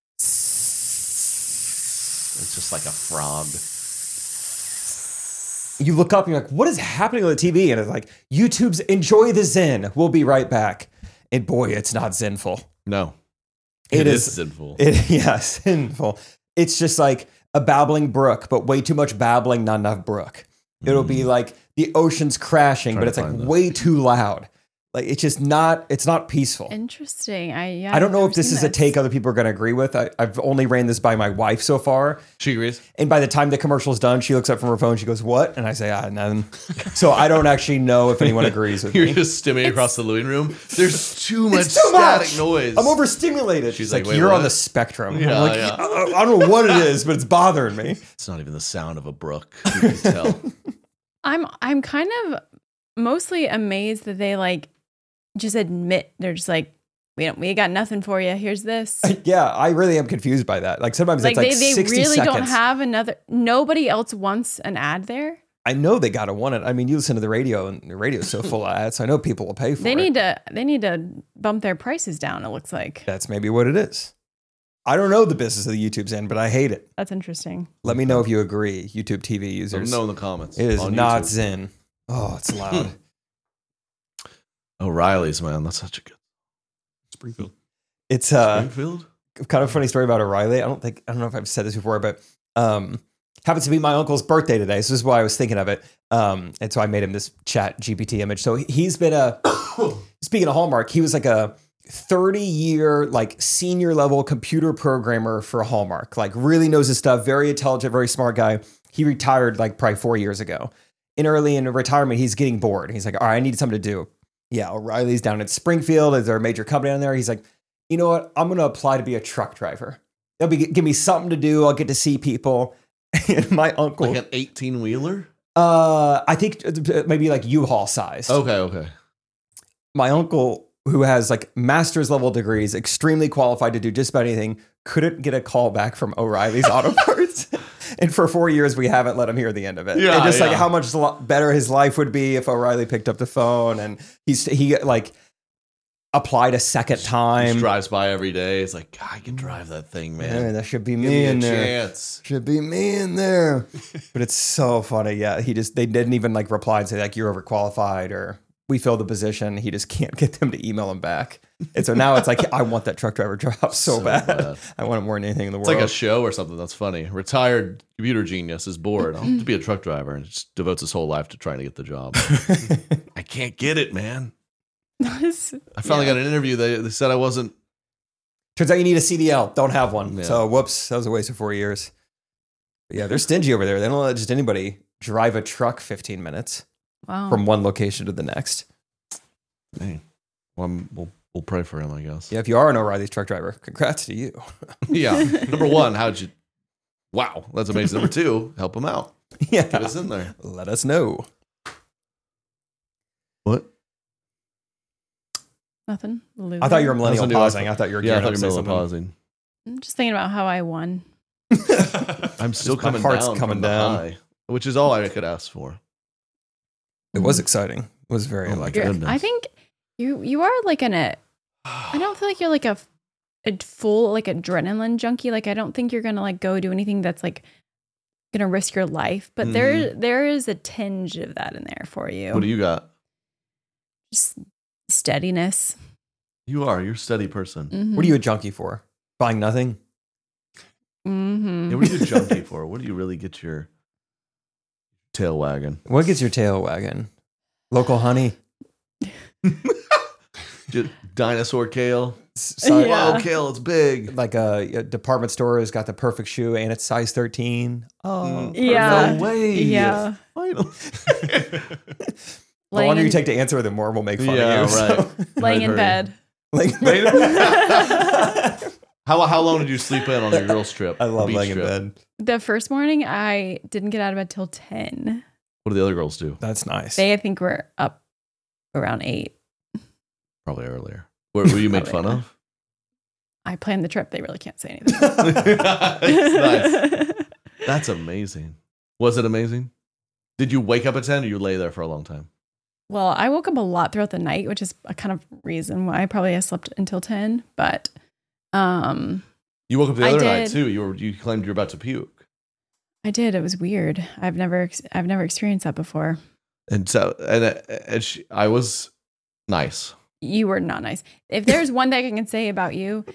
It's just like a frog. You look up and you're like, what is happening on the T V? And it's like, YouTube's Enjoy the Zen. We'll be right back. And boy, it's not zenful. No. It, it is, is sinful. It, yeah, sinful. It's just like a babbling brook, but way too much babbling, not enough brook. It'll be like the ocean's crashing, Trying but to it's like find that. way too loud. Like it's just not, it's not peaceful. Interesting. I yeah. I don't know I've if this never is seen a take other people are going to agree with. I, I've only ran this by my wife so far. She agrees. And by the time the commercial's done, she looks up from her phone. She goes, what? And I say, ah, nothing. So I don't actually know if anyone agrees with You're me. just stimming across the living room. There's too much It's too static much. noise. I'm overstimulated. She's She's like, like, "Wait, you're what?" on the spectrum. Yeah, I'm like, yeah. I, I don't know what it is, but it's bothering me. It's not even the sound of a brook. You can tell. I'm I'm kind of mostly amazed that they like just admit they're just like we don't we got nothing for you. Here's this. Yeah, I really am confused by that. Like sometimes Like it's like they, they sixty really seconds. don't have another. Nobody else wants an ad there. I know they gotta want it. I mean, you listen to the radio, and the radio's so full of ads. So I know people will pay for They it. need to they need to bump their prices down. It looks like That's maybe what it is. I don't know the business of the YouTube's in, but I hate it. that's interesting. Let me know if you agree, YouTube T V Let users. them know in the comments. It is on not YouTube. Zen. Oh, it's loud. O'Reilly's, man. That's such a good. Springfield. It's uh, Springfield? kind of a funny story about O'Reilly. I don't think I don't know if I've said this before, but um, happens to be my uncle's birthday today. So this is why I was thinking of it. Um, and so I made him this Chat G P T image. So he's been a speaking of Hallmark, he was like a thirty year like senior level computer programmer for Hallmark. Like really knows his stuff. Very intelligent, very smart guy. He retired like probably four years ago. In early in retirement, he's getting bored. He's like, all right, I need something to do. Yeah, O'Reilly's down in Springfield. Is there a major company down there? He's like, you know what? I'm going to apply to be a truck driver. They'll be give me something to do. I'll get to see people. And my uncle, Like an eighteen wheeler? uh, I think maybe like U-Haul size. Okay, okay. My uncle, who has like master's level degrees, extremely qualified to do just about anything, couldn't get a call back from O'Reilly's Auto Parts. And for four years, we haven't let him hear the end of it. Yeah, and just yeah. like how much lo- better his life would be if O'Reilly picked up the phone and he's he like applied a second He time. just drives by every day. It's like, God, I can drive that thing, man. Yeah, that should be Give me me a in there. chance. Should be me in there. But it's so funny. Yeah, he just they didn't even like reply and say like you're overqualified or we filled the position. He just can't get them to email him back. And so now it's like I want that truck driver job so, So bad. bad. I want it more than anything in the It's world. like a show or something. That's funny. Retired computer genius is bored. I'll have to be a truck driver and just devotes his whole life to trying to get the job. I can't get it, man. I finally got an interview. They, they said I wasn't. Turns out you need a C D L. Don't have one. Yeah. So whoops, that was a waste of four years. But yeah, they're stingy over there. They don't let just anybody drive a truck fifteen minutes Wow. from one location to the next. Dang. Well, I'm, we'll, we'll pray for him, I guess. Yeah, if you are an O'Reilly's truck driver, congrats to you. Yeah. Number one, how'd you. Wow, that's amazing. Number two, help him out. Yeah, Get us in there. let us know. What? Nothing. I thought you were millennial That's a new pausing. iPhone. I thought you were Yeah, I gearing thought up you to were say middle something. pausing. I'm just thinking about how I won. I'm still My coming heart's down. coming from the down. high, which is all I could ask for. It was exciting. It was very Oh my like You're- goodness. I think you you are like an a. I don't feel like you're like a, a full like adrenaline junkie. Like I don't think you're gonna like go do anything that's like gonna risk your life. But there there is a tinge of that in there for you. What do you got? Just steadiness. You are. You're a steady person. Mhm. What are you a junkie for? Buying nothing? Mhm. Yeah, what are you a junkie for? What do you really get your tail wagging? What gets your tail wagging? Local honey? Just dinosaur kale. S- Sorry, Yeah. Wow, kale, it's big. like a, a department store has got the perfect shoe and it's size thirteen. Oh, Mm. Yeah. No way. Yeah. Finally. the Laying longer you in- take to answer, the more we'll make fun Yeah, of you. so- right. Laying in Right, bed. like, How how long did you sleep in on your girls trip? I love Beach laying in trip? bed. The first morning, I didn't get out of bed till ten. What do the other girls do? That's nice. They, I think, were up around eight. Probably earlier. Where were you make fun Probably. of? I planned the trip. They really can't say anything. Nice. That's amazing. Was it amazing? Did you wake up at ten or you lay there for a long time? Well, I woke up a lot throughout the night, which is a kind of reason why I probably slept until ten. But um, You woke up the I other night did. too. You were you claimed you were about to puke. I did. It was weird. I've never, ex- I've never experienced that before. And so, and, and she, I was nice. You were not nice. If there's one thing I can say about you,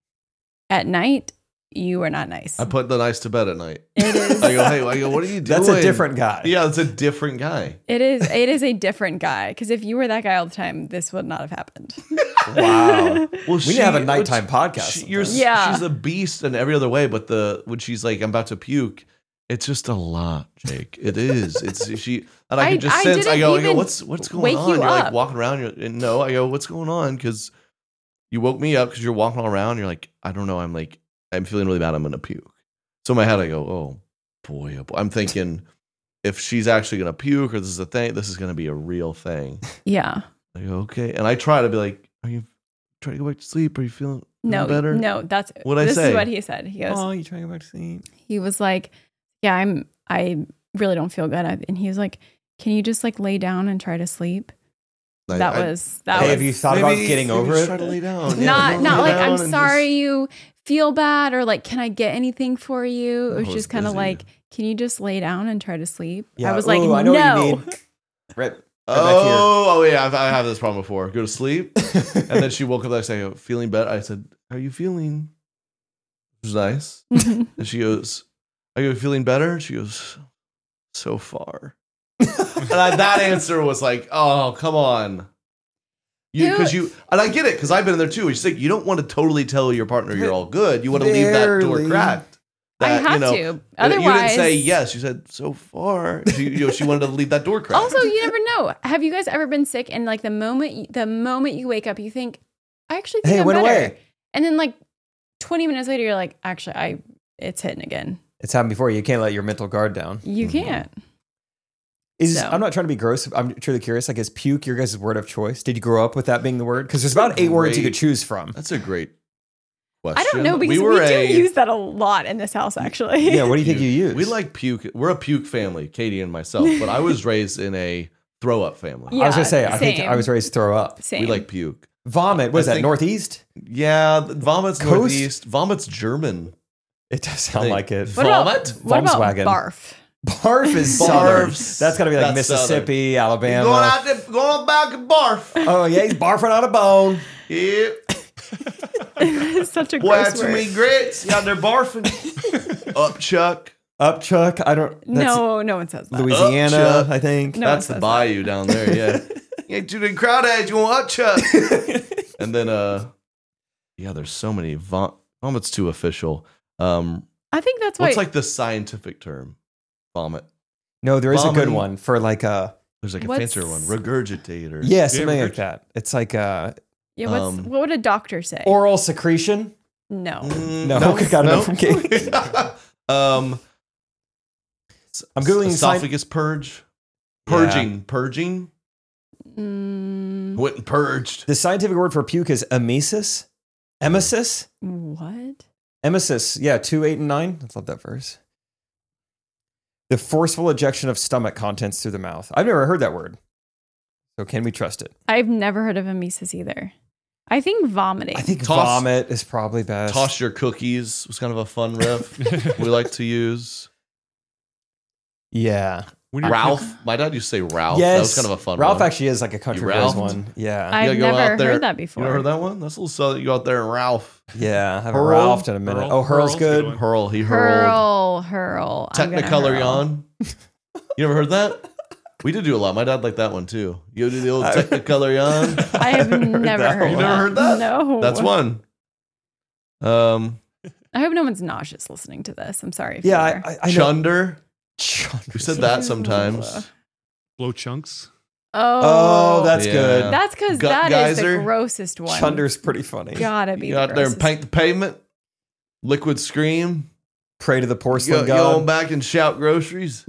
at night, you were not nice. I put the nice to bed at night. It is. I go, hey, I go, what are you doing? That's a different guy. Yeah, it's a different guy. It is. It is a different guy. Because if you were that guy all the time, this would not have happened. Wow. Well, We need to have a nighttime podcast. She, you're, sometime. Yeah. she's a beast in every other way, but the when she's like, I'm about to puke, it's just a lot, Jake. It is. It's she, and I, I- can just I sense. I didn't go, I go, even what's what's going wake on? you You're like up. walking around. You're, and no, I go, what's going on? Because you woke me up because you're walking all around. You're like, I don't know. I'm like, I'm feeling really bad. I'm gonna puke. So in my head, I go, oh boy, oh boy. I'm thinking, if she's actually gonna puke or this is a thing, this is gonna be a real thing. Yeah. I go, okay, and I try to be like, are you trying to go back to sleep? Are you feeling, No. feeling better? No. That's What'd I this say? is what he said. He goes. Oh, you trying to go back to sleep? He was like, "Yeah, I'm. I really don't feel good." I- And he was like, "Can you just like lay down and try to sleep?" I- That I- was that Hey, was have you thought about getting maybe over just it? Try to lay down. Yeah, not lay not like down I'm and sorry just- you feel bad or like can I get anything for you? It I was was just kind of busy. like, can you just lay down and try to sleep? Yeah. I was like, Ooh, I know no. what you need. Right. Oh, oh yeah, I've, I have this problem before. Go to sleep, and then she woke up. I say, oh, feeling better. I said, "How are you feeling?" Which was nice. Mhm. And she goes, "Are you feeling better?" She goes, "So far." And I, that answer was like, "Oh, come on." You Who- because you and I get it because I've been in there too. She's like, you don't want to totally tell your partner you're all good. You want to leave that door Barely. cracked. I That, have you know, to. and Otherwise, you didn't say yes. You said so far. She, you know, she wanted to leave that door cracked. Also, you never know. Have you guys ever been sick and like the moment you, the moment you wake up, you think, I actually think Hey, it I'm went better. away. And then like twenty minutes later, you're like, actually, I it's hitting again. It's happened before. You can't let your mental guard down. You can't. Is So. I'm not trying to be gross. I'm truly curious. Like, is puke your guys' word of choice? Did you grow up with that being the word? Because there's about eight words you Great. could choose from. That's a great question. I don't know because we, were do a, use that a lot in this house, actually. Yeah. What do you think you use? We like puke. We're a puke family, Katie and myself. But I was raised in a throw up family. Yeah, I was gonna say. I think same. I was raised to throw up. Same. We like puke. Vomit. Was I that think- Northeast? Yeah, vomit's Coast? northeast. Vomit's German. It does sound Think- like it. What about, Vomit? what about Volkswagen. barf? Barf is Barf's- southern. That's gotta be like that's Mississippi, Going Alabama. out there, going back and barf. Oh yeah, he's barfing on a bone. Yep. Such a Boy, had gross too word. many grits. You out there barfing. Up, Chuck. Up Chuck. I don't. That's No, no one says that. Louisiana, Up, Chuck. I think. No. That's one the says bayou down there, yeah. You ain't too big crowd edge, you want up, Chuck. And then, uh, yeah, there's so many. Vom- vomit's too official. Um, I think that's why. what's like the scientific term? Vomit. No, there is a good Vomiting. one for like a There's like a What's- fancier one. Regurgitator. yeah, something Yeah, like that. It's like a yeah, what's, um, what would a doctor say? oral secretion. no. Mm, No, got enough from Katie. um, I'm googling esophagus purge. Purging. Purging. Mm, Went and purged. The scientific word for puke is emesis. Emesis. what? Emesis. Yeah, two, eight, and nine. Let's love that verse. The forceful ejection of stomach contents through the mouth. I've never heard that word. So can we trust it? I've never heard of emesis either. I think vomiting. I think Toss- vomit is probably best. Toss your cookies was kind of a fun riff we like to use. Yeah. When you're- Ralph. My dad used to say Ralph. Yes. That was kind of a fun Ralph one. actually is like a country You girls Ralphed? one. Yeah. I've You gotta go never out there- heard that You before. never heard that one? That's a little southern. You go out there and Ralph. yeah. I haven't Hurl? Ralphed in a minute. Hurl? Oh, Hurl's Hurl's a good good. one. Hurl. He hurled. Hurl, hurl. I'm gonna Technicolor hurl. yawn. You ever heard that? We did do a lot. My dad liked that one too. You do the old I- Technicolor yawn. I have Heard never that heard one. You that. never heard that? No. That's one. Um, I hope no one's nauseous listening to this. I'm sorry. If Yeah, you I, are. I, I know. Chunder. Chunder. We said that sometimes. blow chunks. Oh, Oh, that's Yeah. good. that's because Gut that is geyser. the grossest one. Chunder's pretty funny. Gotta be You the go out there and grossest. paint the pavement. Liquid scream. Pray to the You porcelain go, you go god. back and shout groceries.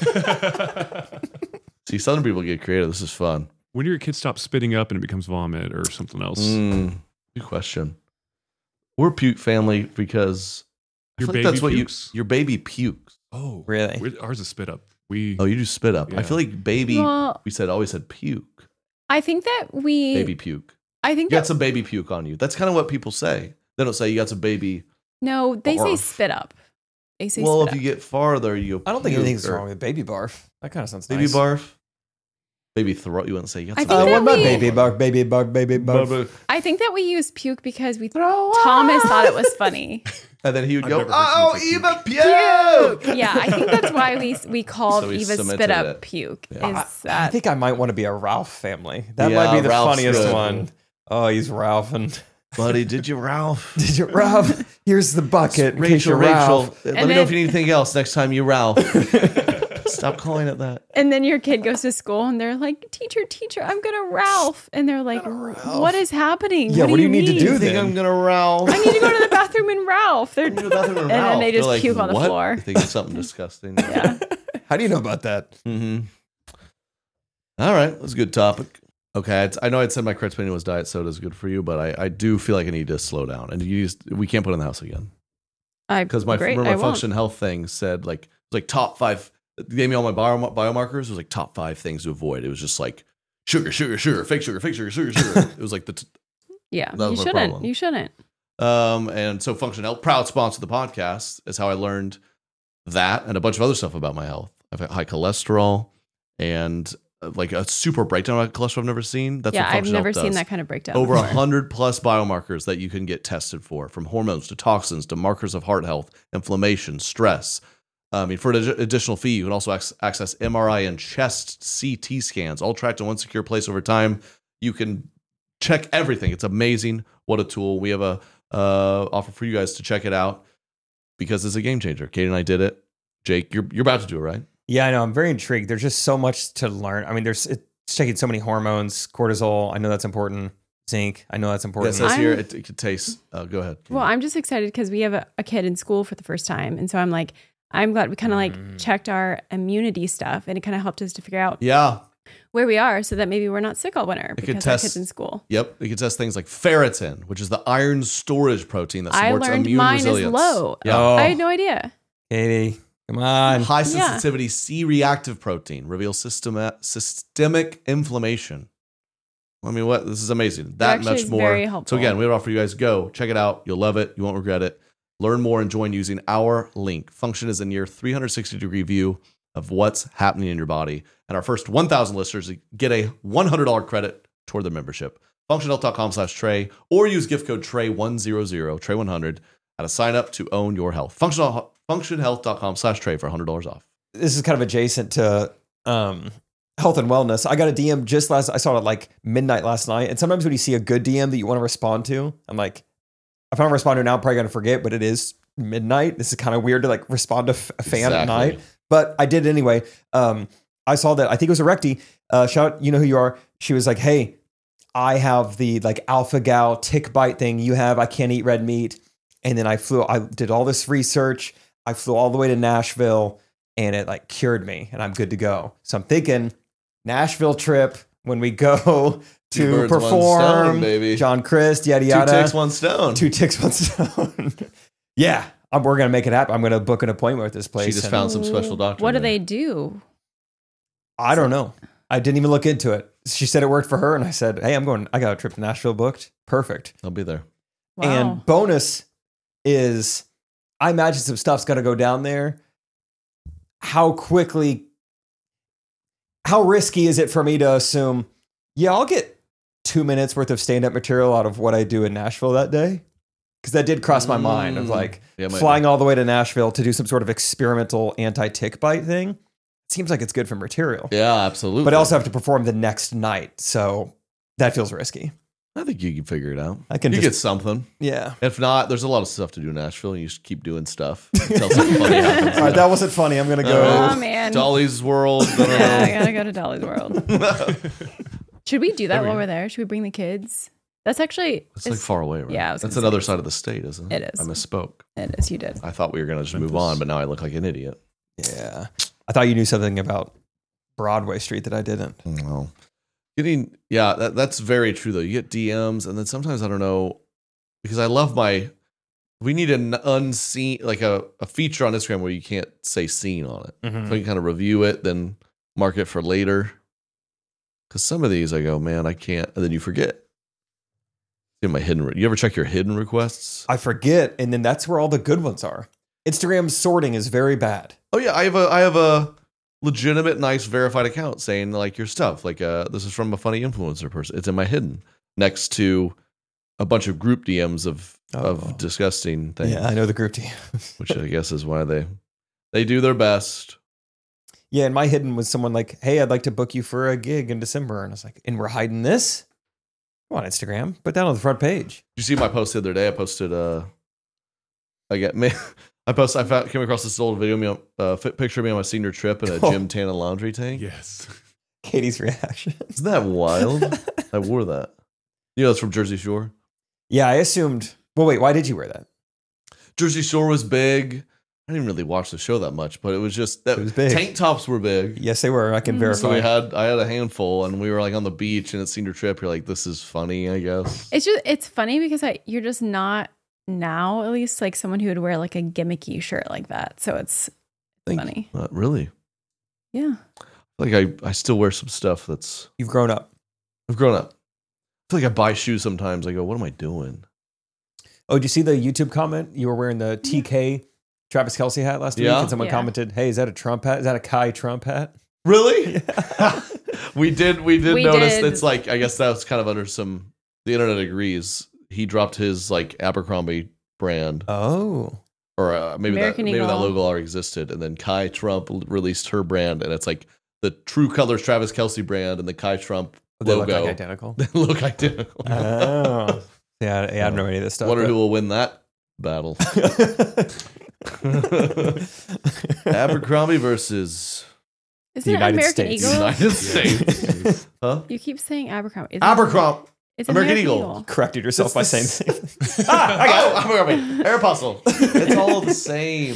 See, Southern people get creative. This is fun. When do your kids stop spitting up and it becomes vomit or something else? Mm, good question. We're puke family because I Your feel like baby that's what pukes? you. Your baby pukes. Oh, Really? we- ours is spit up. We Oh, you do spit up. I Yeah. feel like baby. Well, we said always said puke. I think that we. Baby puke. I think You got that some baby puke on you. That's kind of what people say. They don't say you got some baby. no. They say barf. spit up. A C Well, spit if you up. get farther, you. I don't think puke anything's or- wrong with baby barf. That kind of sounds Baby nice. barf. Baby throat. You wouldn't say. You got I some- think Uh, that what about we- baby barf? Baby barf. Baby barf. I think that we use puke because we Thomas thought it was funny. And then he would I've go, never heard "Oh, someone say Eva, puke!" Yeah, I think that's why we we called So we Eva cemented spit up it. puke. Yeah. Is I that think I might want to be a Ralph family. That Yeah, might be the Ralph's funniest good. one. Oh, he's Ralph and Buddy, did you, Ralph? did you Ralph? Here's the bucket. in case Rachel, you're Rachel. Ralph. Let And me know then- if you need anything else next time you, Ralph. Stop calling it that. and then your kid goes to school and they're like, teacher, teacher, I'm gonna Ralph. And they're like, what is happening? Yeah, what do you need to do You think then? I'm gonna Ralph? I need to go to the bathroom and Ralph. They're, Go to the bathroom and then they They're just like, puke on the "What?" floor. I think it's something disgusting. Yeah. How do you know about that? Mm-hmm. All right, that's a good topic. Okay, it's, I know I'd said my correct opinion was diet soda is good for you, but I, I do feel like I need to slow down. And you used, we can't put it in the house again I because my great, remember I my won't. function health thing said like it was like top five. They gave me all my bio, biomarkers. It was like top five things to avoid. It was just like sugar, sugar, sugar, fake sugar, fake sugar, sugar, sugar. It was like the. T- Yeah, That you was my shouldn't. problem. You shouldn't. Um, and so Function Health, proud sponsor of the podcast, is how I learned that and a bunch of other stuff about my health. I've got high cholesterol and uh, like a super breakdown of cholesterol I've never seen. That's Yeah, what I've Function never Health seen does. that kind of breakdown. Over a before. hundred plus biomarkers that you can get tested for, from hormones to toxins to markers of heart health, inflammation, stress. I mean, for an addi- additional fee, you can also ac- access M R I and chest C T scans, all tracked in one secure place over time. You can check everything. It's amazing. What a tool. We have a uh, offer for you guys to check it out because it's a game changer. Kate and I did it. Jake, you're you're about to do it, right? Yeah, I know. I'm very intrigued. There's just so much to learn. I mean, there's it's checking so many hormones, cortisol. I know that's important. Zinc. I know that's Yeah, it important. says here I'm- it, it could taste. Uh, go ahead. Well, I'm just excited because we have a, a kid in school for the first time. And so I'm like, I'm glad we kind of like Mm. checked our immunity stuff and it kind of helped us to figure out yeah. where we are so that maybe we're not sick all winter It could because our test- kid's in school. Yep. We can test things like ferritin, which is the iron storage protein that I supports learned immune mine resilience. is low. Yeah. Oh, I had no idea. Katie, come on. High Yeah. sensitivity C-reactive protein reveals system- systemic inflammation. I mean, what? This is amazing. That and actually much is more. very So helpful. again, we would offer you guys go check it out. You'll love it. You won't regret it. Learn more and join using our link. Function is a near three hundred sixty degree view of what's happening in your body. And our first one thousand listeners get a one hundred dollars credit toward their membership. functionhealth.com slash Trey or use gift code Trey one hundred, Trey one hundred at a sign up to own your health. Functional, functionhealth.com slash Trey for one hundred dollars off. This is kind of adjacent to um, health and wellness. I got a D M just last. I saw it at like midnight last night. And sometimes when you see a good D M that you want to respond to, I'm like, if I don't respond to it now, I'm probably gonna forget. But it is midnight. This is kind of weird to like respond to f- a fan at Exactly. night. But I did anyway. Um, I saw that. I think it was a Recti. Uh, shout out, you know who you are. She was like, "Hey, I have the like alpha gal tick bite thing you have. I can't eat red meat." And then I flew. I did all this research. I flew all the way to Nashville, and it like cured me, and I'm good to go. So I'm thinking Nashville trip when we go Two to birds, one perform, stone, baby. John Christ, yada Two yada. ticks, one stone. Two ticks, one stone. Yeah, I'm, we're gonna make it happen. I'm gonna book an appointment with this place. She just and- found some special doctor. What do there. they do? I don't know. I didn't even look into it. She said it worked for her, and I said, "Hey, I'm going. I got a trip to Nashville booked. Perfect." I'll be there. Wow. And bonus is, I imagine some stuff's got to go down there. How quickly, how risky is it for me to assume, yeah, I'll get two minutes worth of stand up material out of what I do in Nashville that day? Because that did cross my mind of Mm. like Yeah, might flying all the way to Nashville to do some sort of experimental anti tick bite thing. Seems like it's good for material. Yeah, absolutely. But I also have to perform the next night. So that feels risky. I think you can figure it out. I can You just, get something. yeah. If not, there's a lot of stuff to do in Nashville. And you just keep doing stuff until something funny happens. All right, that wasn't funny. I'm going to go. Uh, Oh, man. Dolly's World. I don't Yeah, I know. gotta go to Dolly's World. Should we do that while we're there? Should we bring the kids? That's actually It's like far away, right? Yeah, I was That's gonna say another it's- side of the state, isn't it? It is. I misspoke. It is. You did. I thought we were going to just move Memphis. on, but now I look like an idiot. Yeah. I thought you knew something about Broadway Street that I didn't. Well, getting yeah, that, that's very true though. You get D Ms, and then sometimes I don't know because I love my. We need an unseen like a, a feature on Instagram where you can't say seen on it, Mm-hmm. so you can kind of review it, then mark it for later. Because some of these I go, man, I can't, and then you forget. See my hidden. Re- you ever check your hidden requests? I forget, and then that's where all the good ones are. Instagram sorting is very bad. Oh yeah, I have a I have a legitimate, nice, verified account saying like your stuff. Like uh, this is from a funny influencer person. It's in my hidden next to a bunch of group D Ms of Oh. of disgusting things. Yeah, I know the group team. Which I guess is why they they do their best. Yeah, and my hidden was someone like, hey, I'd like to book you for a gig in December. And I was like, and we're hiding this? Come on, Instagram. Put that on the front page. Did you see my post the other day? I posted uh I get me I posted I found, came across this old video of me on, uh fi- picture of me on my senior trip in a Oh. gym tan and laundry tank. Yes. Katie's reaction. Isn't that wild? I wore that. You know, it's from Jersey Shore. Yeah, I assumed. Well, wait, why did you wear that? Jersey Shore was big. I didn't really watch the show that much, but it was just that It was big. tank tops were big. Yes, they were. I can Mm. verify. So we had I had a handful, and we were like on the beach, and it's senior trip. You're like, this is funny, I guess. It's just it's funny because I you're just not now at least like someone who would wear like a gimmicky shirt like that. So it's Thank- funny. Not really. Yeah. Like I, I still wear some stuff that's You've grown up. I've grown up. I feel like I buy shoes sometimes. I go, what am I doing? Oh, did you see the YouTube comment? You were wearing the T K Travis Kelce hat last week, Yeah. and someone Yeah. commented, "Hey, is that a Trump hat? Is that a Kai Trump hat?" Really? we did we did We notice did. it's like I guess that was kind of under some the internet agrees. He dropped his like Abercrombie brand. Oh, Or uh, maybe American that maybe that Eagle. logo already existed, and then Kai Trump l- released her brand, and it's like the True Colors Travis Kelce brand and the Kai Trump they look logo like identical. They look identical. Oh, yeah, yeah, I don't know any of this stuff. Wonder but- who will win that battle. Abercrombie versus Is The it United American States. Eagle? United States. Huh? You keep saying Abercrombie. Is it- Abercrombie. It's American American, Eagle. Eagle. Corrected yourself by It's the saying s- things. ah, I got Oh, Abercrombie. Aeropostale. It's all the same.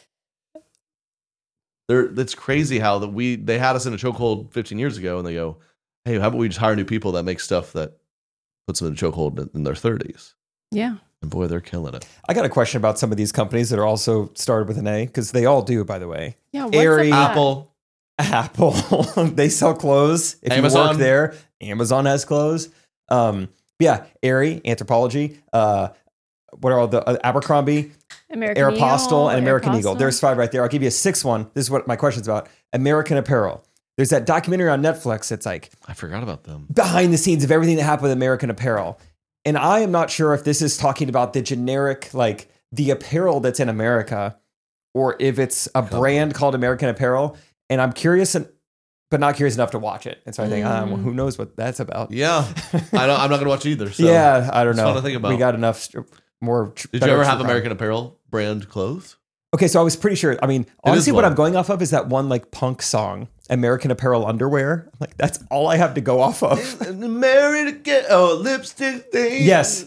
They're, it's crazy how that we they had us in a chokehold fifteen years ago, and they go, "Hey, how about we just hire new people that make stuff that puts them in a chokehold in, in their thirties?" Yeah. And boy, they're killing it. I got a question about some of these companies that are also started with an A, because they all do, by the way. Yeah. What's Aerie, up with that? Apple. Apple, they sell clothes. If you Amazon. work there, Amazon has clothes. Um, yeah, Aerie, Anthropology, uh, what are all the uh, Abercrombie, American Aeropostale, Eagle, and American Eagle. Aeropostale. There's five right there. I'll give you a sixth one. This is what my question's about. American Apparel. There's that documentary on Netflix. It's like I forgot about them. behind the scenes of everything that happened with American Apparel. And I am not sure if this is talking about the generic, like the apparel that's in America, or if it's a brand called American Apparel. And I'm curious, and, but not curious enough to watch it. And so I think, Mm. ah, well, who knows what that's about? Yeah, I don't, I'm not going to watch either. So. yeah, I don't it's know. fun to think about. We got enough st- more. tr- Did you better ever true have crime. American Apparel brand clothes? Okay, so I was pretty sure. I mean, honestly, what one. I'm going off of is that one like punk song, American Apparel Underwear. Like that's all I have to go off of. American oh lipstick thing. Yes.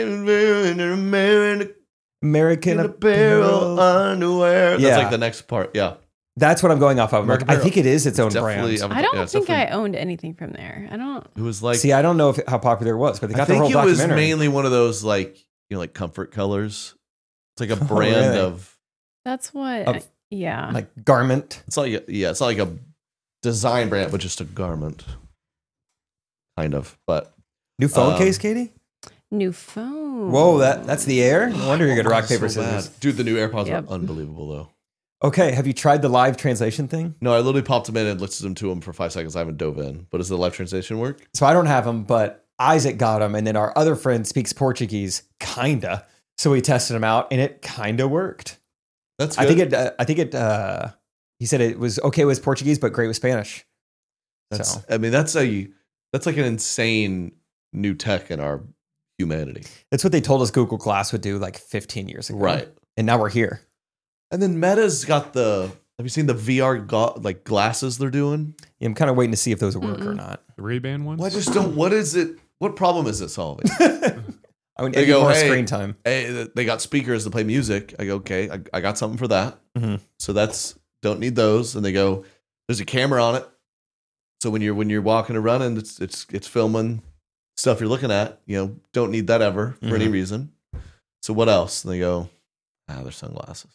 American American Apparel Apparel. underwear. Yeah. That's like the next part. Yeah. That's what I'm going off of. I'm like, American I Apparel. think it is its own Definitely. brand. I don't yeah, it's think I definitely- owned anything from there. I don't. It was like See, I don't know if how popular it was, but they I got the think whole it was documentary. mainly one of those like you know like comfort colors. It's like a Oh, brand really? of. That's what. Of- yeah. like garment. It's like a, yeah, it's not like a design brand, but just a garment, kind of. But New phone Um, case, Katie? New phone. Whoa, that that's the air? No wonder you're good at rock, paper, So bad. scissors. Dude, the new AirPods Yep. are unbelievable though. Okay, have you tried the live translation thing? No, I literally popped them in and listened to them for five seconds. I haven't dove in. But does the live translation work? So I don't have them, but Isaac got them, and then our other friend speaks Portuguese, kinda. So we tested them out, and it kinda worked. That's good. I think it. Uh, I think it. Uh, he said it was okay with Portuguese, but great with Spanish. That's, so I mean, that's a that's like an insane new tech in our humanity, it's what they told us Google Glass would do like fifteen years ago, right? And now we're here. And then Meta's got the. Have you seen the V R go- like glasses they're doing? Yeah, I'm kind of waiting to see if those work or Mm-mm. not. The Ray-Ban ones? Well, I just don't. What is it? What problem is it solving? I mean, They I need go, more "Hey." screen time. Hey, they got speakers to play music. I go, okay, I, I got something for that. Mhm. So that's don't need those. And they go, there's a camera on it. So when you're when you're walking or running, it's it's it's filming stuff you're looking at. You know, don't need that ever for any Mhm. reason. So what else? And they go, ah, they're sunglasses.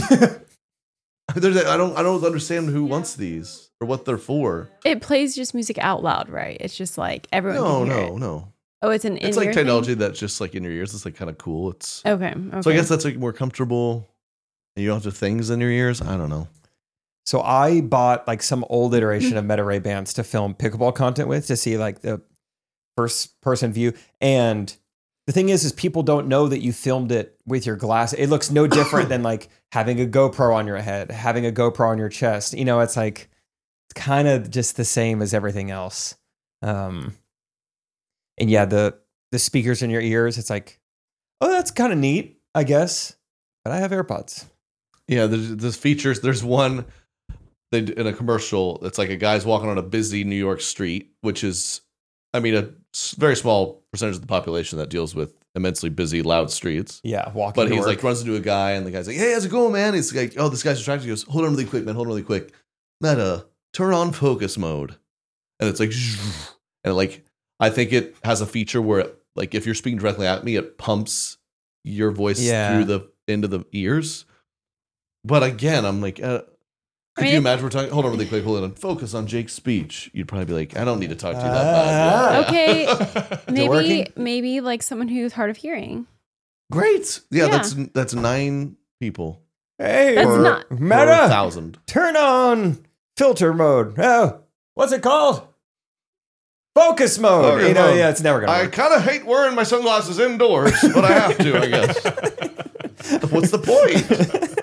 There's a, I don't I don't understand who wants these or what they're for. It plays just music out loud, right? It's just like everyone. No, can hear no, it. no. Oh, it's an. It's in-ear like technology thing? that's just like in your ears. It's like kind of cool. It's Okay. Okay. so I guess that's like more comfortable. And you don't have to things in your ears. I don't know. So I bought like some old iteration of Meta Ray Bans to film pickleball content with to see like the first person view. And the thing is, is people don't know that you filmed it with your glass. It looks no different than like having a GoPro on your head, having a GoPro on your chest. You know, it's like, it's kind of just the same as everything else. Um, and yeah, the, the speakers in your ears, it's like, oh, that's kind of neat, I guess. But I have AirPods. Yeah, there's, there's features. There's one they d- in a commercial. It's like a guy's walking on a busy New York street, which is, I mean, a s- very small percentage of the population that deals with immensely busy, loud streets. Yeah, walking. But to he's work. like runs into a guy, and the guy's like, "Hey, how's it going, man?" He's like, "Oh, this guy's distracted." He goes, "Hold on, really quick, man. Hold on, really quick. Meta, turn on focus mode." And it's like, and like, I think it has a feature where, it, like, if you're speaking directly at me, it pumps your voice Yeah. through the into the ears. But again, I'm like, uh, could I mean, you imagine we're talking? Hold on, really quick. Hold on. Focus on Jake's speech. You'd probably be like, I don't need to talk to you that bad. Ah. Okay, maybe working? maybe like someone who's hard of hearing. Great. Yeah, Yeah. that's that's nine people Hey, That's per, not- per Meta, thousand. turn on filter mode. Oh, what's it called? Focus mode. Focus you know, mode. yeah, it's never gonna I work. kind of hate wearing my sunglasses indoors, but I have to, I guess. What's the point?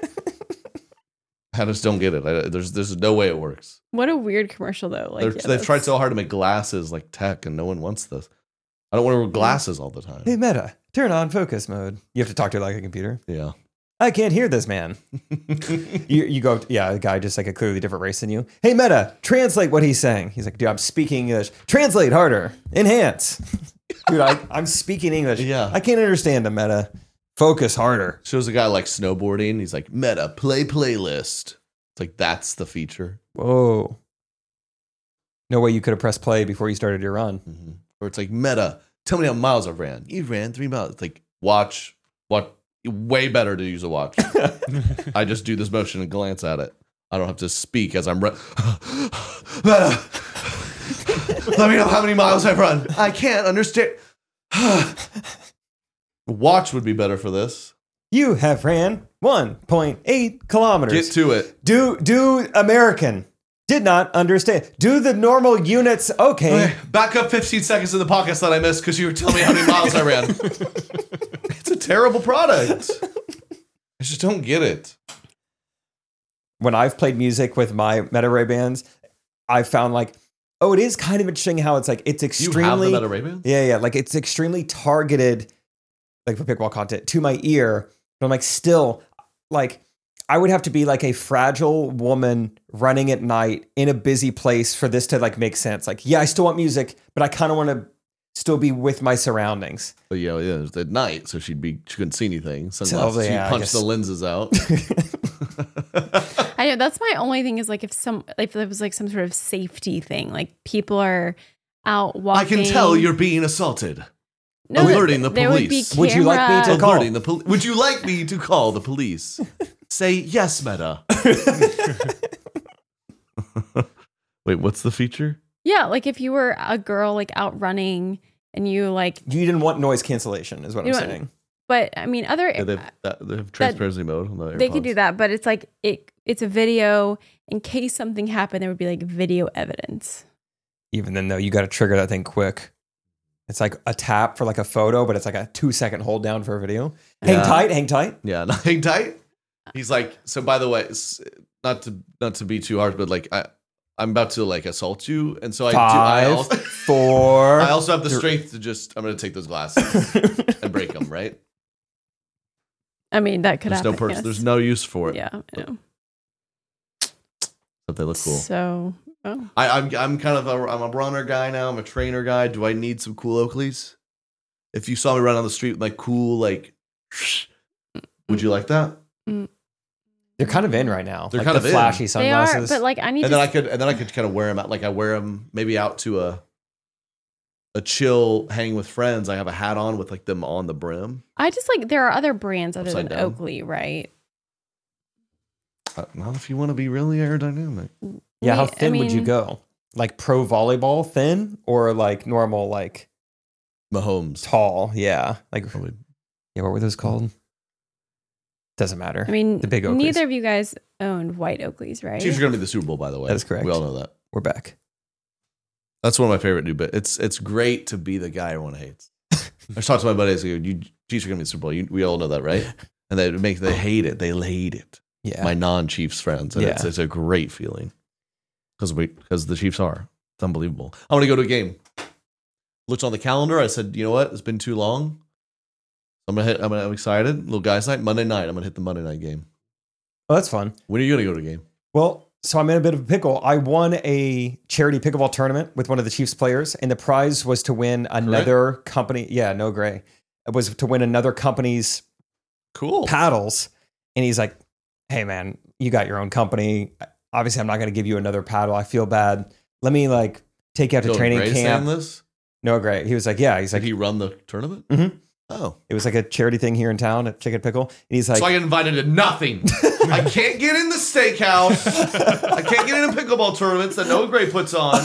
I just don't get it. I, there's there's no way it works. What a weird commercial though. Like They're- yeah, they've that's- tried so hard to make glasses like tech, and no one wants this. I don't want to wear glasses all the time. Hey, Meta, turn on focus mode. You have to talk to it like a computer. Yeah. I can't hear this man. you you go, yeah, a guy just like a clearly different race than you. Hey, Meta, translate what he's saying. He's like, dude, I'm speaking English. Translate harder. Enhance. Dude, I, I'm speaking English. Yeah. I can't understand him, Meta. Focus harder. Shows a guy like snowboarding. He's like, Meta, play playlist. It's like, that's the feature. Whoa. No way you could have pressed play before you started your run. Mm-hmm. Or it's like, Meta, tell me how miles I've ran. You ran three miles. It's like, watch, watch. Way better to use a watch. I just do this motion and glance at it. I don't have to speak as I'm run. Meta, let me know how many miles I've run. I can't understand. Watch would be better for this. You have ran one point eight kilometers. Get to it. Do do American. Did not understand. Do the normal units. Okay. Okay, back up fifteen seconds in the podcast that I missed because you were telling me how many miles I ran. It's a terrible product. I just don't get it. When I've played music with my Meta Ray Bans, I've found like, oh, it is kind of interesting how it's like it's You extremely have the Meta Ray-Bans? yeah, yeah, like it's extremely targeted, like for pickleball content to my ear. But I'm like, still, like I would have to be like a fragile woman running at night in a busy place for this to like make sense. Like, yeah, I still want music, but I kind of want to still be with my surroundings. But yeah, yeah, it was at night, so she'd be she couldn't see anything. Sunglasses, So, she'd yeah, I punch guess- the lenses out. I know that's my only thing is like if some if there was like some sort of safety thing, like people are out walking. I can tell you're being assaulted. no, alerting the there would be police. Would you like me to camera- call? Alerting the poli- Would you like me to call the police? Say yes, Meta. Wait, what's the feature? Yeah, like if you were a girl like out running and you like, You didn't want noise cancellation, is what You I'm want- saying. but I mean, other Yeah, they, have, that, they have transparency mode on the they could AirPods. do that, but it's like it it's a video in case something happened. There would be like video evidence. Even then, though, you got to trigger that thing quick. It's like a tap for like a photo, but it's like a two second hold down for a video. Hang Yeah. tight, hang tight. Yeah, no, hang tight. He's like, so by the way, s- not to not to be too hard, but like I, I'm about to like assault you, and so I do. I Five, also, four. I also have the three- strength to just. I'm going to take those glasses and break them. Right? I mean, that could There's happen. no purpose. yes. There's no use for it. Yeah, I know. But they look cool. So, oh. I, I'm I'm kind of a I'm a runner guy now. I'm a trainer guy. Do I need some cool Oakleys? If you saw me run on the street with like cool like, would you like that? They're kind of in right now. They're like kind the of in. flashy They are, sunglasses. but like I need And to then I could and then I could kind of wear them out. Like I wear them maybe out to a a chill hang with friends. I have a hat on with like them on the brim. I just like there are other brands other Upside than down. Oakley, right? Uh, Not if you want to be really aerodynamic. yeah, how We- I thin would you mean, go? Like pro volleyball thin or like normal, like Mahomes. tall? Yeah. Like, Probably. yeah, what were those called? Doesn't matter. I mean, the big Oakleys. neither of you guys owned white Oakleys, right? Chiefs are going to be the Super Bowl, by the way. That is correct. We all know that. We're back. That's one of my favorite new bits. It's it's great to be the guy everyone hates. I was talking to my buddies. I go, you Chiefs are going to be the Super Bowl. You, we all know that, right? And they make they hate it. They hate it. Yeah. My non-Chiefs friends, and Yeah. it's it's a great feeling because we because the Chiefs are. It's unbelievable. I want to go to a game. Looked on the calendar. I said, you know what? It's been too long. I'm gonna hit. I'm, gonna, I'm excited. Little guys' night, Monday night. I'm gonna hit the Monday night game. Oh, that's fun. When are you gonna go to a game? Well, so I'm in a bit of a pickle. I won a charity pickleball tournament with one of the Chiefs players, and the prize was to win another company. Yeah, no gray. It was to win another company's Cool. paddles. And he's like, hey, man, you got your own company. Obviously, I'm not going to give you another paddle. I feel bad. Let me like take you out to Dylan training Gray camp. saying this? No, great. He was like, yeah. He's Did like, he run the tournament? Mhm. Oh. it was like a charity thing here in town at Chicken Pickle. And he's like, So I get invited to nothing. I can't get in the steakhouse. I can't get into pickleball tournaments that Noah Gray puts on.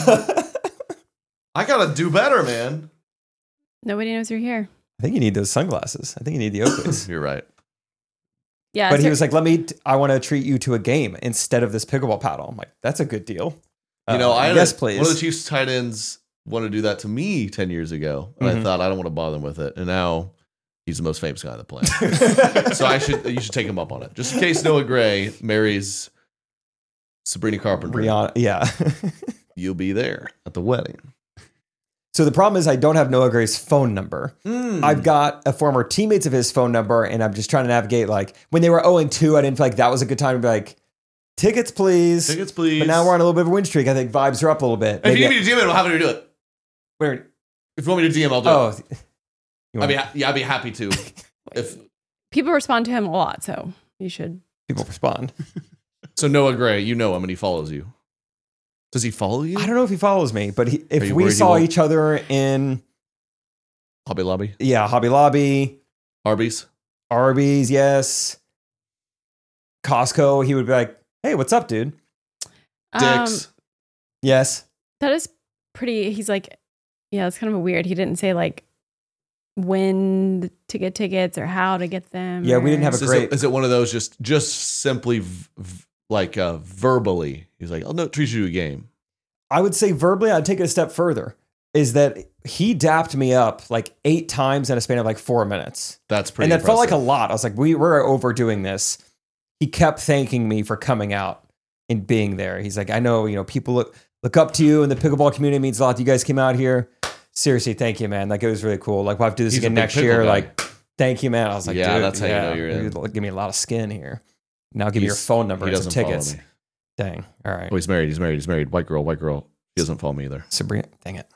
I gotta do better, man. Nobody knows you're here. I think you need those sunglasses. I think you need the Oakleys. You're right. Yeah. But he so- was like, let me, t- I want to treat you to a game instead of this pickleball paddle. I'm like, that's a good deal. You know, Uh, I had yes, a- please. One of the Chiefs tight ends wanted to do that to me ten years ago, and I Mhm. thought I don't want to bother him with it. And now he's the most famous guy on the planet. So I should you should take him up on it, just in case Noah Gray marries Sabrina Carpenter. Rihanna, yeah. You'll be there at the wedding. So the problem is I don't have Noah Gray's phone number. Mm. I've got a former teammates of his phone number, and I'm just trying to navigate. Like when they were oh and two, I didn't feel like that was a good time to be like, tickets, please. Tickets, please. But now we're on a little bit of a win streak. I think vibes are up a little bit. If you Maybe need me to D M it, I'll have to do it. where, If you want me to D M, I'll do oh, it. you I'd be want ha- yeah, I'd be happy to. If people respond to him a lot, so you should. people respond. so, Noah Gray, you know him and he follows you. Does he follow you? I don't know if he follows me, but he, Are if you we worried he saw won't? each other in Hobby Lobby, yeah Hobby Lobby, Arby's. Arby's, yes, Costco, he would be like, "Hey, what's up, dude?" Um, Dicks. Yes. that is pretty. He's like, yeah, it's kind of weird. He didn't say like when to get tickets or how to get them. Yeah, we didn't have a is, great- it, is it one of those just just simply v- v- like uh, verbally? He's like, "I'll no, treat you to a game." I would say verbally, I'd take it a step further. Is that he dapped me up like eight times in a span of like four minutes. That's pretty. And that felt like a impressive. lot. I was like, we were overdoing this. He kept thanking me for coming out and being there. He's like, I know, you know, people look look up to you, and the pickleball community means a lot. You guys came out here. Seriously, thank you, man. Like, it was really cool. Like, we'll have to do this He's a again big next pickle year. guy. Like, thank you, man. I was like, Yeah, dude, that's how you know you're in. you give me a lot of skin here. Now give me your He's- phone number He and some doesn't follow tickets. me. Dang. All right. Oh, he's married. He's married. He's married. White girl. White girl. He doesn't follow me either. Sabrina. Dang it.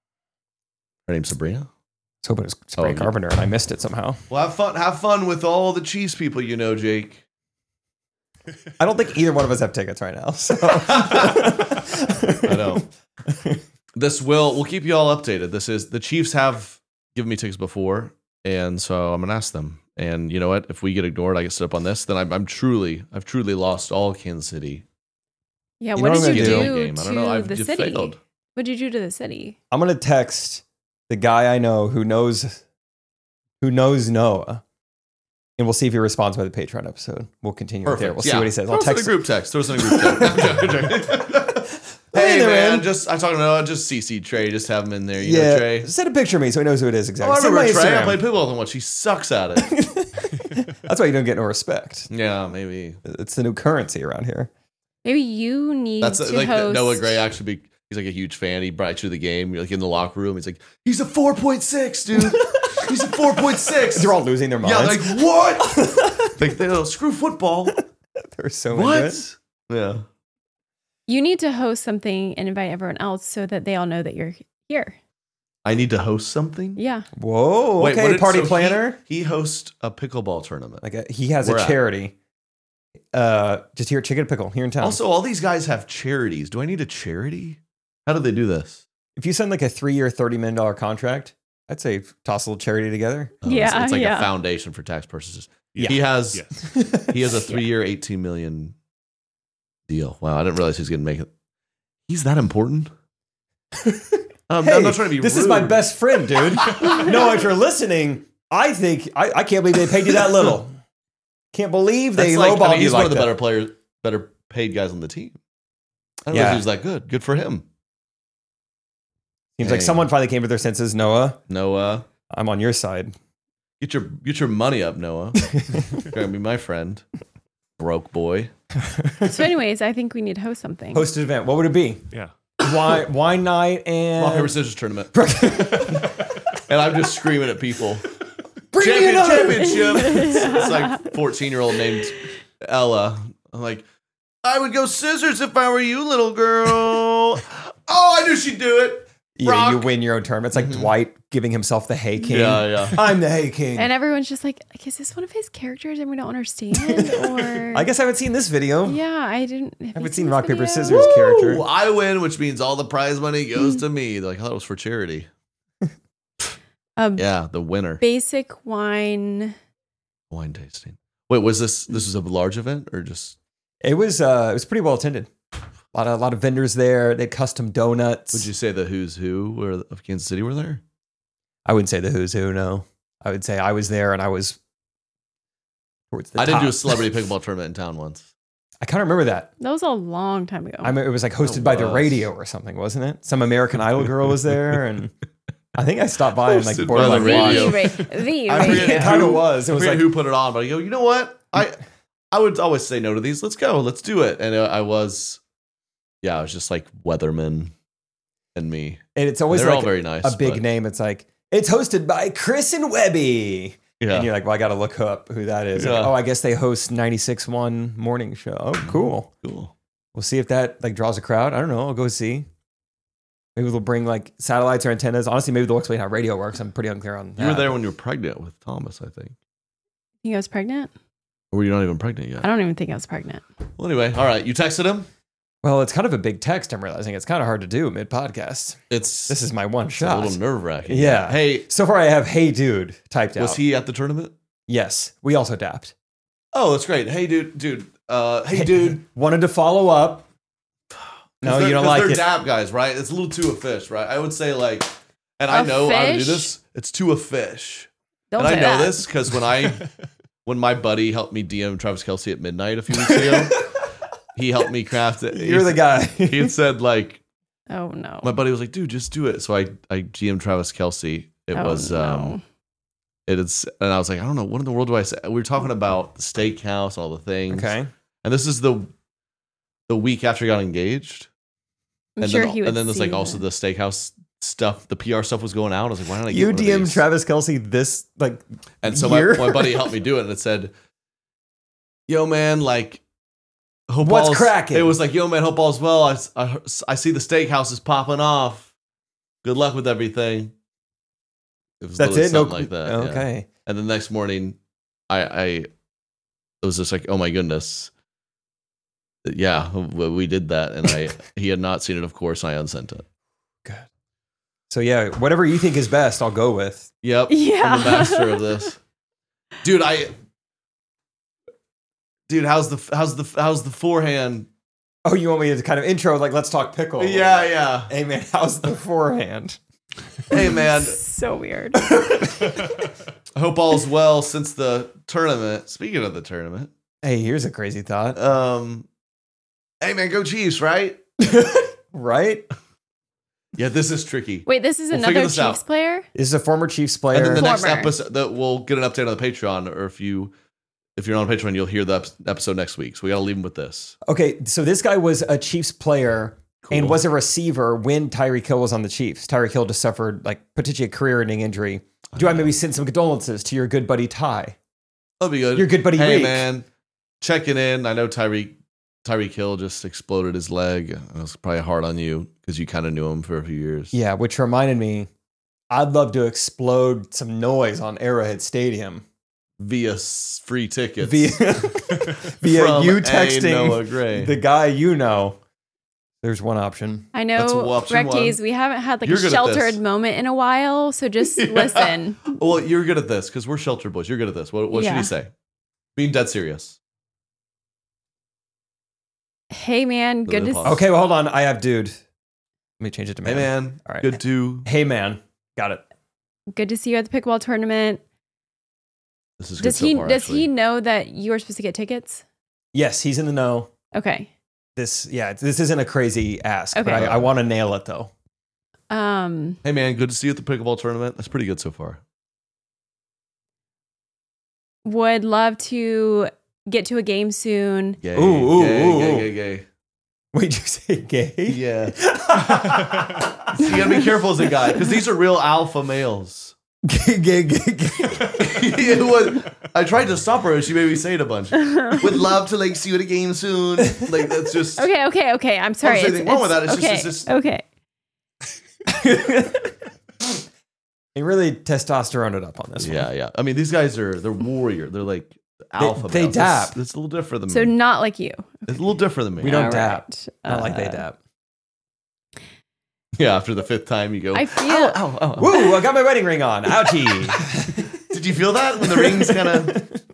Her name's Sabrina. I was hoping it was Sabrina Oh, Carpenter, and I missed it somehow. Well, have fun. Have fun with all the Chiefs people you know, Jake. I don't think either one of us have tickets right now. So. I know. This will we'll keep you all updated. This is the Chiefs have given me tickets before, and so I'm gonna ask them. And you know what? If we get ignored, I get set up on this. Then I'm, I'm truly, I've truly lost all Kansas City. Yeah, You what know what did I'm you gonna do do? Game. I don't to know. I've the just city? failed. What did you do to the city? I'm gonna text the guy I know who knows who knows Noah, and we'll see if he responds by the Patreon episode. We'll continue with there. Perfect. We'll Yeah. see what he says. Throw I'll us in a text. group text. Throw us in a group text. Hey Hey there, man, man. just I talked to Noah. Just C C Trey. Just have him in there. You know Yeah, Trey. send a picture of me so he knows who it is Oh, exactly. I Send remember my Trey. I Instagram. played pickleball with him once. She sucks at it. That's why you don't get no respect. Yeah, maybe. It's the new currency around here. Maybe you need That's to like host. Noah Gray actually. Be, he's like a huge fan. He brought you to the game. You're like in the locker room. He's like, he's a four point six, dude. He's a four point six. They're all losing their minds. Yeah, like what? Like they don't screw football. They're so into it. What? Yeah. You need to host something and invite everyone else so that they all know that you're here. I need to host something. Yeah. Whoa. Wait, what Okay, did- party so he- planner. He, hosts a pickleball tournament. Like a, he has Where a at? charity. Uh, just here, at Chicken Pickle here in town. Also, all these guys have charities. Do I need a charity? How do they do this? if you send like a three-year, thirty million dollar contract, I'd say toss a little charity together. Oh, it's- Yeah, it's, like yeah. a foundation for tax purposes. Yeah. He has Yes. he has a three-year, eighteen million deal. Wow, I didn't realize he was going to make it. He's that important. Um, Hey, I'm not trying to be this rude. is my best friend, dude. No, if you're listening, I think I, I can't believe they paid you that little. Can't believe they That's like, lowballed I mean, you he's like one of the that. better players, better paid guys on the team. I don't know Yeah. if he was that good. Good for him. Seems like Dang. someone finally came to their senses. Noah, Noah, I'm on your side. get your get your money up, Noah. You're gonna be my friend, broke boy. So, anyways, I think we need to host something. Hosted event. What would it be? Yeah. Wine, wine night and Rock paper scissors tournament, and I'm just screaming at people. Bring me Champion, another. championship. It's, it's like fourteen year old named Ella. I'm like, I would go scissors if I were you, little girl. Oh, I knew she'd do it. Yeah, Rock. you win your own tournament. It's like Mhm. Dwight giving himself the Hey King. Yeah, yeah. I'm the Hey King. And everyone's just like, like, is this one of his characters and we don't understand? Or I guess I haven't seen this video. yeah, I didn't. I haven't seen rock paper scissors Ooh, character. I win, which means all the prize money goes to me. They're like, I thought it was for charity. A Yeah, the winner. basic wine. Wine tasting. Wait, was this this was a large event or just? It was uh, it was pretty well attended. A lot of a lot of vendors there. They had custom donuts. Would you say the who's who were of Kansas City were there? I wouldn't say the who's who. No, I would say I was there and I was towards the I did top. do a celebrity pickleball tournament in town once. I kind of remember that. That was a long time ago. I mean, it was like hosted It by the was. radio or something, wasn't it? Some American Idol girl was there, and I think I stopped by and like Hosted by borderline the radio. watched. the, ra- the I forget It radio. kind of who- was. It I was forget like who put it on, but I go, you know what? I I would always say no to these. Let's go. Let's do it. And I was, yeah, I was just like Weatherman and me. and it's always They're all like very nice. a big but- name. It's like it's hosted by Chris and Webby. Yeah. And you're like, well, I got to look up who that is. Like, Yeah. oh, I guess they host ninety-six point one morning show. Oh, cool. Cool. We'll see if that like draws a crowd. I don't know. I'll go see. Maybe they'll bring like satellites or antennas. Honestly, maybe they'll explain how radio works. I'm pretty unclear on that. You were there when you were pregnant with Thomas, I think. think I was pregnant? Or were you not even pregnant yet? I don't even think I was pregnant. Well, anyway, all right. You texted him? Well, it's kind of a big text. I'm realizing it's kind of hard to do mid podcast. It's, This is my one it's a shot. little nerve wracking. Yeah. Hey, So far, I have "Hey dude" typed out. was he at the tournament? Yes. We also dapped. Oh, that's great. Hey, dude, dude. Uh, hey, dude. Wanted to follow up. No, 'Cause you they're- don't 'cause like they're it. dap guys, right? It's a little too a fish, right? I would say like, and I A know how to do fish? this. It's too a fish. Don't and say I know that. this because when I, when my buddy helped me D M Travis Kelce at midnight a few weeks ago, he helped me craft it. You're He- the guy. He had said like, Oh no. my buddy was like, dude, just do it. So I, I G M'd Travis Kelce. It Oh, was, no. um, it is, and I was like, I don't know, what in the world do I say? We were talking about the steakhouse, all the things. Okay. And this is the, the week after he got engaged. I'm and sure then, he would. and then there's see like also that. the steakhouse stuff, the P R stuff was going out. I was like, why don't I get You one of D M'd these? Travis Kelce this like And so my, year? my buddy helped me do it, and it said, "Yo, man, like, hope What's all's- cracking?" It was like, "Yo, man, hope all's well. I, I, I see the steakhouse is popping off. Good luck with everything." It was That's literally it. No, something like that. yeah. Okay. And the next morning, I, I, it was just like, "Oh my goodness." Yeah, we did that, and I he had not seen it, of course. I unsent it. Good. So yeah, whatever you think is best, I'll go with. Yep. Yeah. I'm the master of this. Dude, I Dude, how's the how's the how's the forehand? Oh, you want me to kind of intro like let's talk pickle? Yeah, yeah. Hey man, how's the forehand? Hey man, So weird. I hope all's well since the tournament. Speaking of the tournament, Hey, here's a crazy thought. um hey man, go Chiefs, right? Right? Yeah, this is tricky. Wait, this is We'll figure another this Chiefs out. player? This is a former Chiefs And player. then the next Former. episode that we'll get an update on the Patreon, or if you if you're on Patreon, you'll hear the ep- episode next week. So we gotta leave them with this. Okay, so this guy was a Chiefs player Cool. and was a receiver when Tyreek Hill was on the Chiefs. Tyreek Hill just suffered like potentially a career-ending injury. Do I maybe send some condolences to your good buddy Ty? That'll be good. Your good buddy Hey Reek. man, checking in. I know Tyreek Tyreek Hill just exploded his leg. It was probably hard on you because you kind of knew him for a few years. Yeah, which reminded me, I'd love to explode some noise on Arrowhead Stadium Via s- free tickets. via, via from you a texting Noah Gray. the guy you know. There's one option. I That's know, option Reckies, one. we haven't had like You're a good at this. sheltered moment in a while, so just listen. Well, you're good at this because we're sheltered boys. You're good at this. What, what should Yeah. he say? Being dead serious. Hey man, good to Pause. see Okay, well, hold on. I have dude. Let me change it to man. Hey man, All right. good to. Hey man. Got it. good to see you at the pickleball tournament. This is good Does so he far, does actually. he know that you are supposed to get tickets? Yes, he's in the know. Okay. This, yeah, this isn't a crazy ask, but Okay. I, I want to nail it though. Um, Hey man, good to see you at the pickleball tournament. That's pretty good so far. would love to get to a game soon. Gay, Ooh, ooh, gay, ooh, gay, ooh. gay, gay. Wait, did you say gay? Yeah. So you gotta be careful as a guy because these are real alpha males. gay, gay, gay, gay. It was, I tried to stop her and she made me say it a bunch. Would love to like see you at a game soon. Like that's just Okay, okay, okay. I'm sorry. there's anything wrong with that. It's just- okay, it's just- okay. He really testosterone it up on this yeah, one. yeah. I mean, these guys are they're warrior. They're like alpha. they males. dap. It's, it's a little different than So me. not like you. It's a little different than me. We don't All dap. right. Not like they Uh, dap. Yeah, after the fifth time, you go. I feel. Ow, ow, ow. Woo, I got my wedding ring on. Ouchie. Did you feel that when the rings kind of?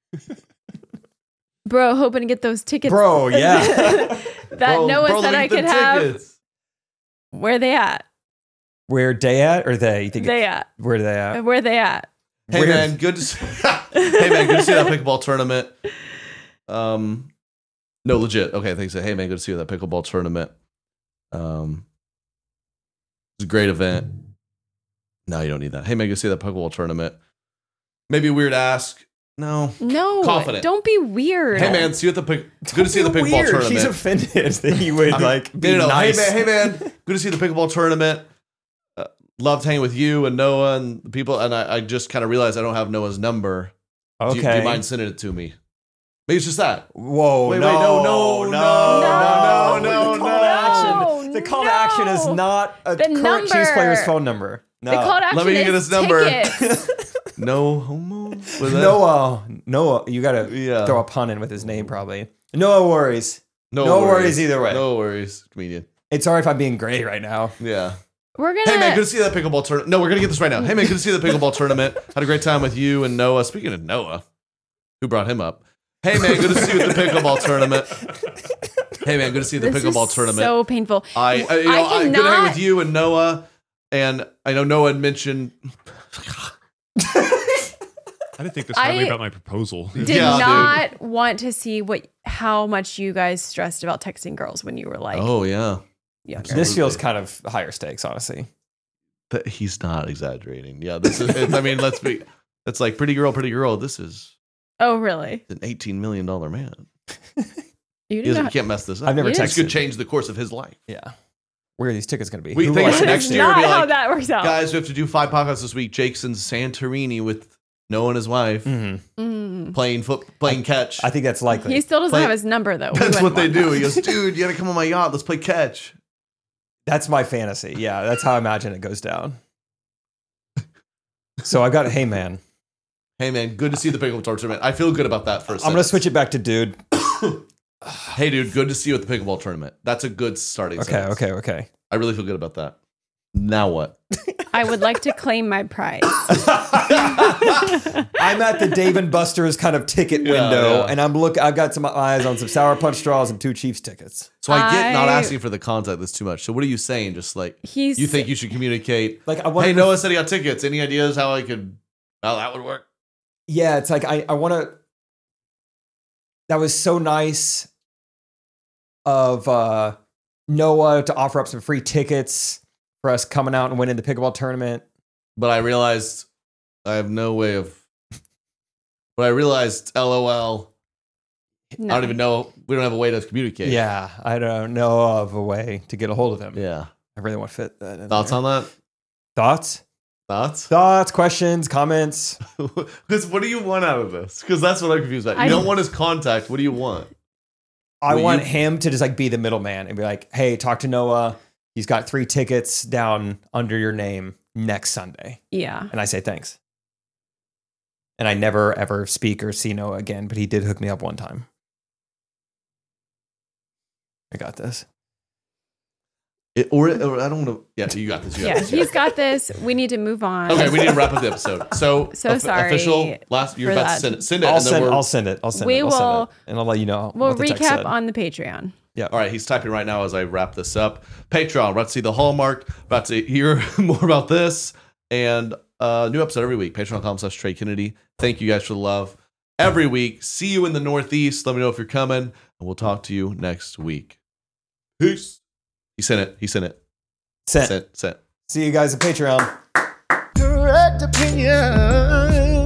Bro, hoping to get those tickets. Bro, yeah. that Noah said I could have. Where they at? Where they at or they? You think They at? where they at? Where they at? Hey Where- man, good to see, hey man, good to see that pickleball tournament. Um, no, legit. Okay, thanks. Hey man, good to see you at that pickleball tournament. Um, it's a great event. No, you don't need that. Hey man, good to see that pickleball tournament. Maybe a weird ask. No. No, Confident. don't be weird. Hey man, see you at the pick. Good to see you at the Don't be pickleball weird. tournament. She's offended that he would like be No, no, no. nice. Hey man, hey man, good to see the pickleball tournament. Uh, loved hanging with you and Noah and the people. And I, I just kind of realized I don't have Noah's number. Do Okay. you, do you mind sending it to me? Maybe it's just that. Whoa, Wait, wait, no, no, no, no, no, no, no, The call to action. no, The call to action is no. not a The current Chiefs number. player's phone number. No. The call to action Let me get is his number. tickets. No homo. Was that- Noah, Noah, you gotta Yeah. throw a pun in with his name probably. No worries. No, no worries either way. No worries, comedian. It's sorry if I'm being great right now. Yeah. We're gonna. Hey man, good to see that pickleball tournament. No, we're gonna get this right now. Hey man, good to see the pickleball tournament. Had a great time with you and Noah. Speaking of Noah, who brought him up? Hey man, good to see you at the pickleball tournament. Hey man, good to see the this pickleball is tournament. so painful. I, I, you know, I I, good to hang cannot- with you and Noah, and I know Noah had mentioned. I didn't think this highly I- about my proposal. Did Yeah, dude. not want to see what how much you guys stressed about texting girls when you were like Oh yeah, younger. This feels kind of higher stakes, honestly. But he's not exaggerating. Yeah, this is. It's, I mean, let's be. It's like pretty girl, pretty girl. This is Oh really? an eighteen million dollar man. You He did doesn't- not. can't mess this up. I've never Yeah. This could texted. change the course of his life. Yeah. Where are these tickets going to be? We Who think will I it's send next it to? year. Not be how like, that works out. Guys, we have to do five podcasts this week. Jason Santorini with Noah and his wife Mhm. Mm. playing foot, playing catch. I think that's likely. He still doesn't Play- have his number though. We That's went what they one do. time. He goes, dude, you got to come on my yacht. Let's play catch. That's my fantasy. Yeah, that's how I imagine it goes down. So I got, hey man, Hey man, good to see the pickleball tournament. I feel good about that for a I'm second. going to switch it back to dude. Hey dude, good to see you at the pickleball tournament. That's a good starting. Okay, sentence. okay, okay. I really feel good about that. Now what? I would like to claim my prize. I'm at the Dave and Buster's kind of ticket Yeah, window, yeah. and I'm look. I've got some eyes on some Sour Punch straws and two Chiefs tickets. So I get not I- asking for the contact that's too much. So what are you saying? Just like He's you think you should communicate. Like I want. Hey, Noah said he got tickets. Any ideas how I could how that would work? Yeah, it's like I. I want to. That was so nice of uh, Noah to offer up some free tickets for us coming out and winning the pickleball tournament. But I realized I have no way of. But I realized, LOL. no. I don't even know. We don't have a way to communicate. Yeah, I don't know of a way to get a hold of him. Yeah. I really want to fit that in Thoughts there. on that? Thoughts? Thoughts? Thoughts, questions, comments. Because what do you want out of this? Because that's what I'm confused about. You I- don't want his contact. What do you want? I Will want you- him to just like be the middleman and be like, hey, talk to Noah. He's got three tickets down under your name next Sunday. Yeah. And I say thanks. And I never ever speak or see Noah again, but he did hook me up one time. I got this. It, or, or I don't want to. Yeah, you got this. You got Yeah. this. you He's got got this. We need to move on. this. Okay, we need to wrap up the episode. So, So of- sorry Official last. You're for about that. to send it. Send it. I'll and then send, we're, I'll send it. I'll send We it. I'll send will- it. And I'll let you know. We'll what the text recap said. on the Patreon. Yeah. All right, he's typing right now as I wrap this up. Patreon, about to see the Hallmark, about to hear more about this, and Uh, new episode every week. Patreon.com slash Trey Kennedy. Thank you guys for the love. Every week. See you in the Northeast. Let me know if you're coming, and we'll talk to you next week. Peace. He sent it. He sent it. Sent. Sent. Sent. See you guys at Patreon. Correct opinion.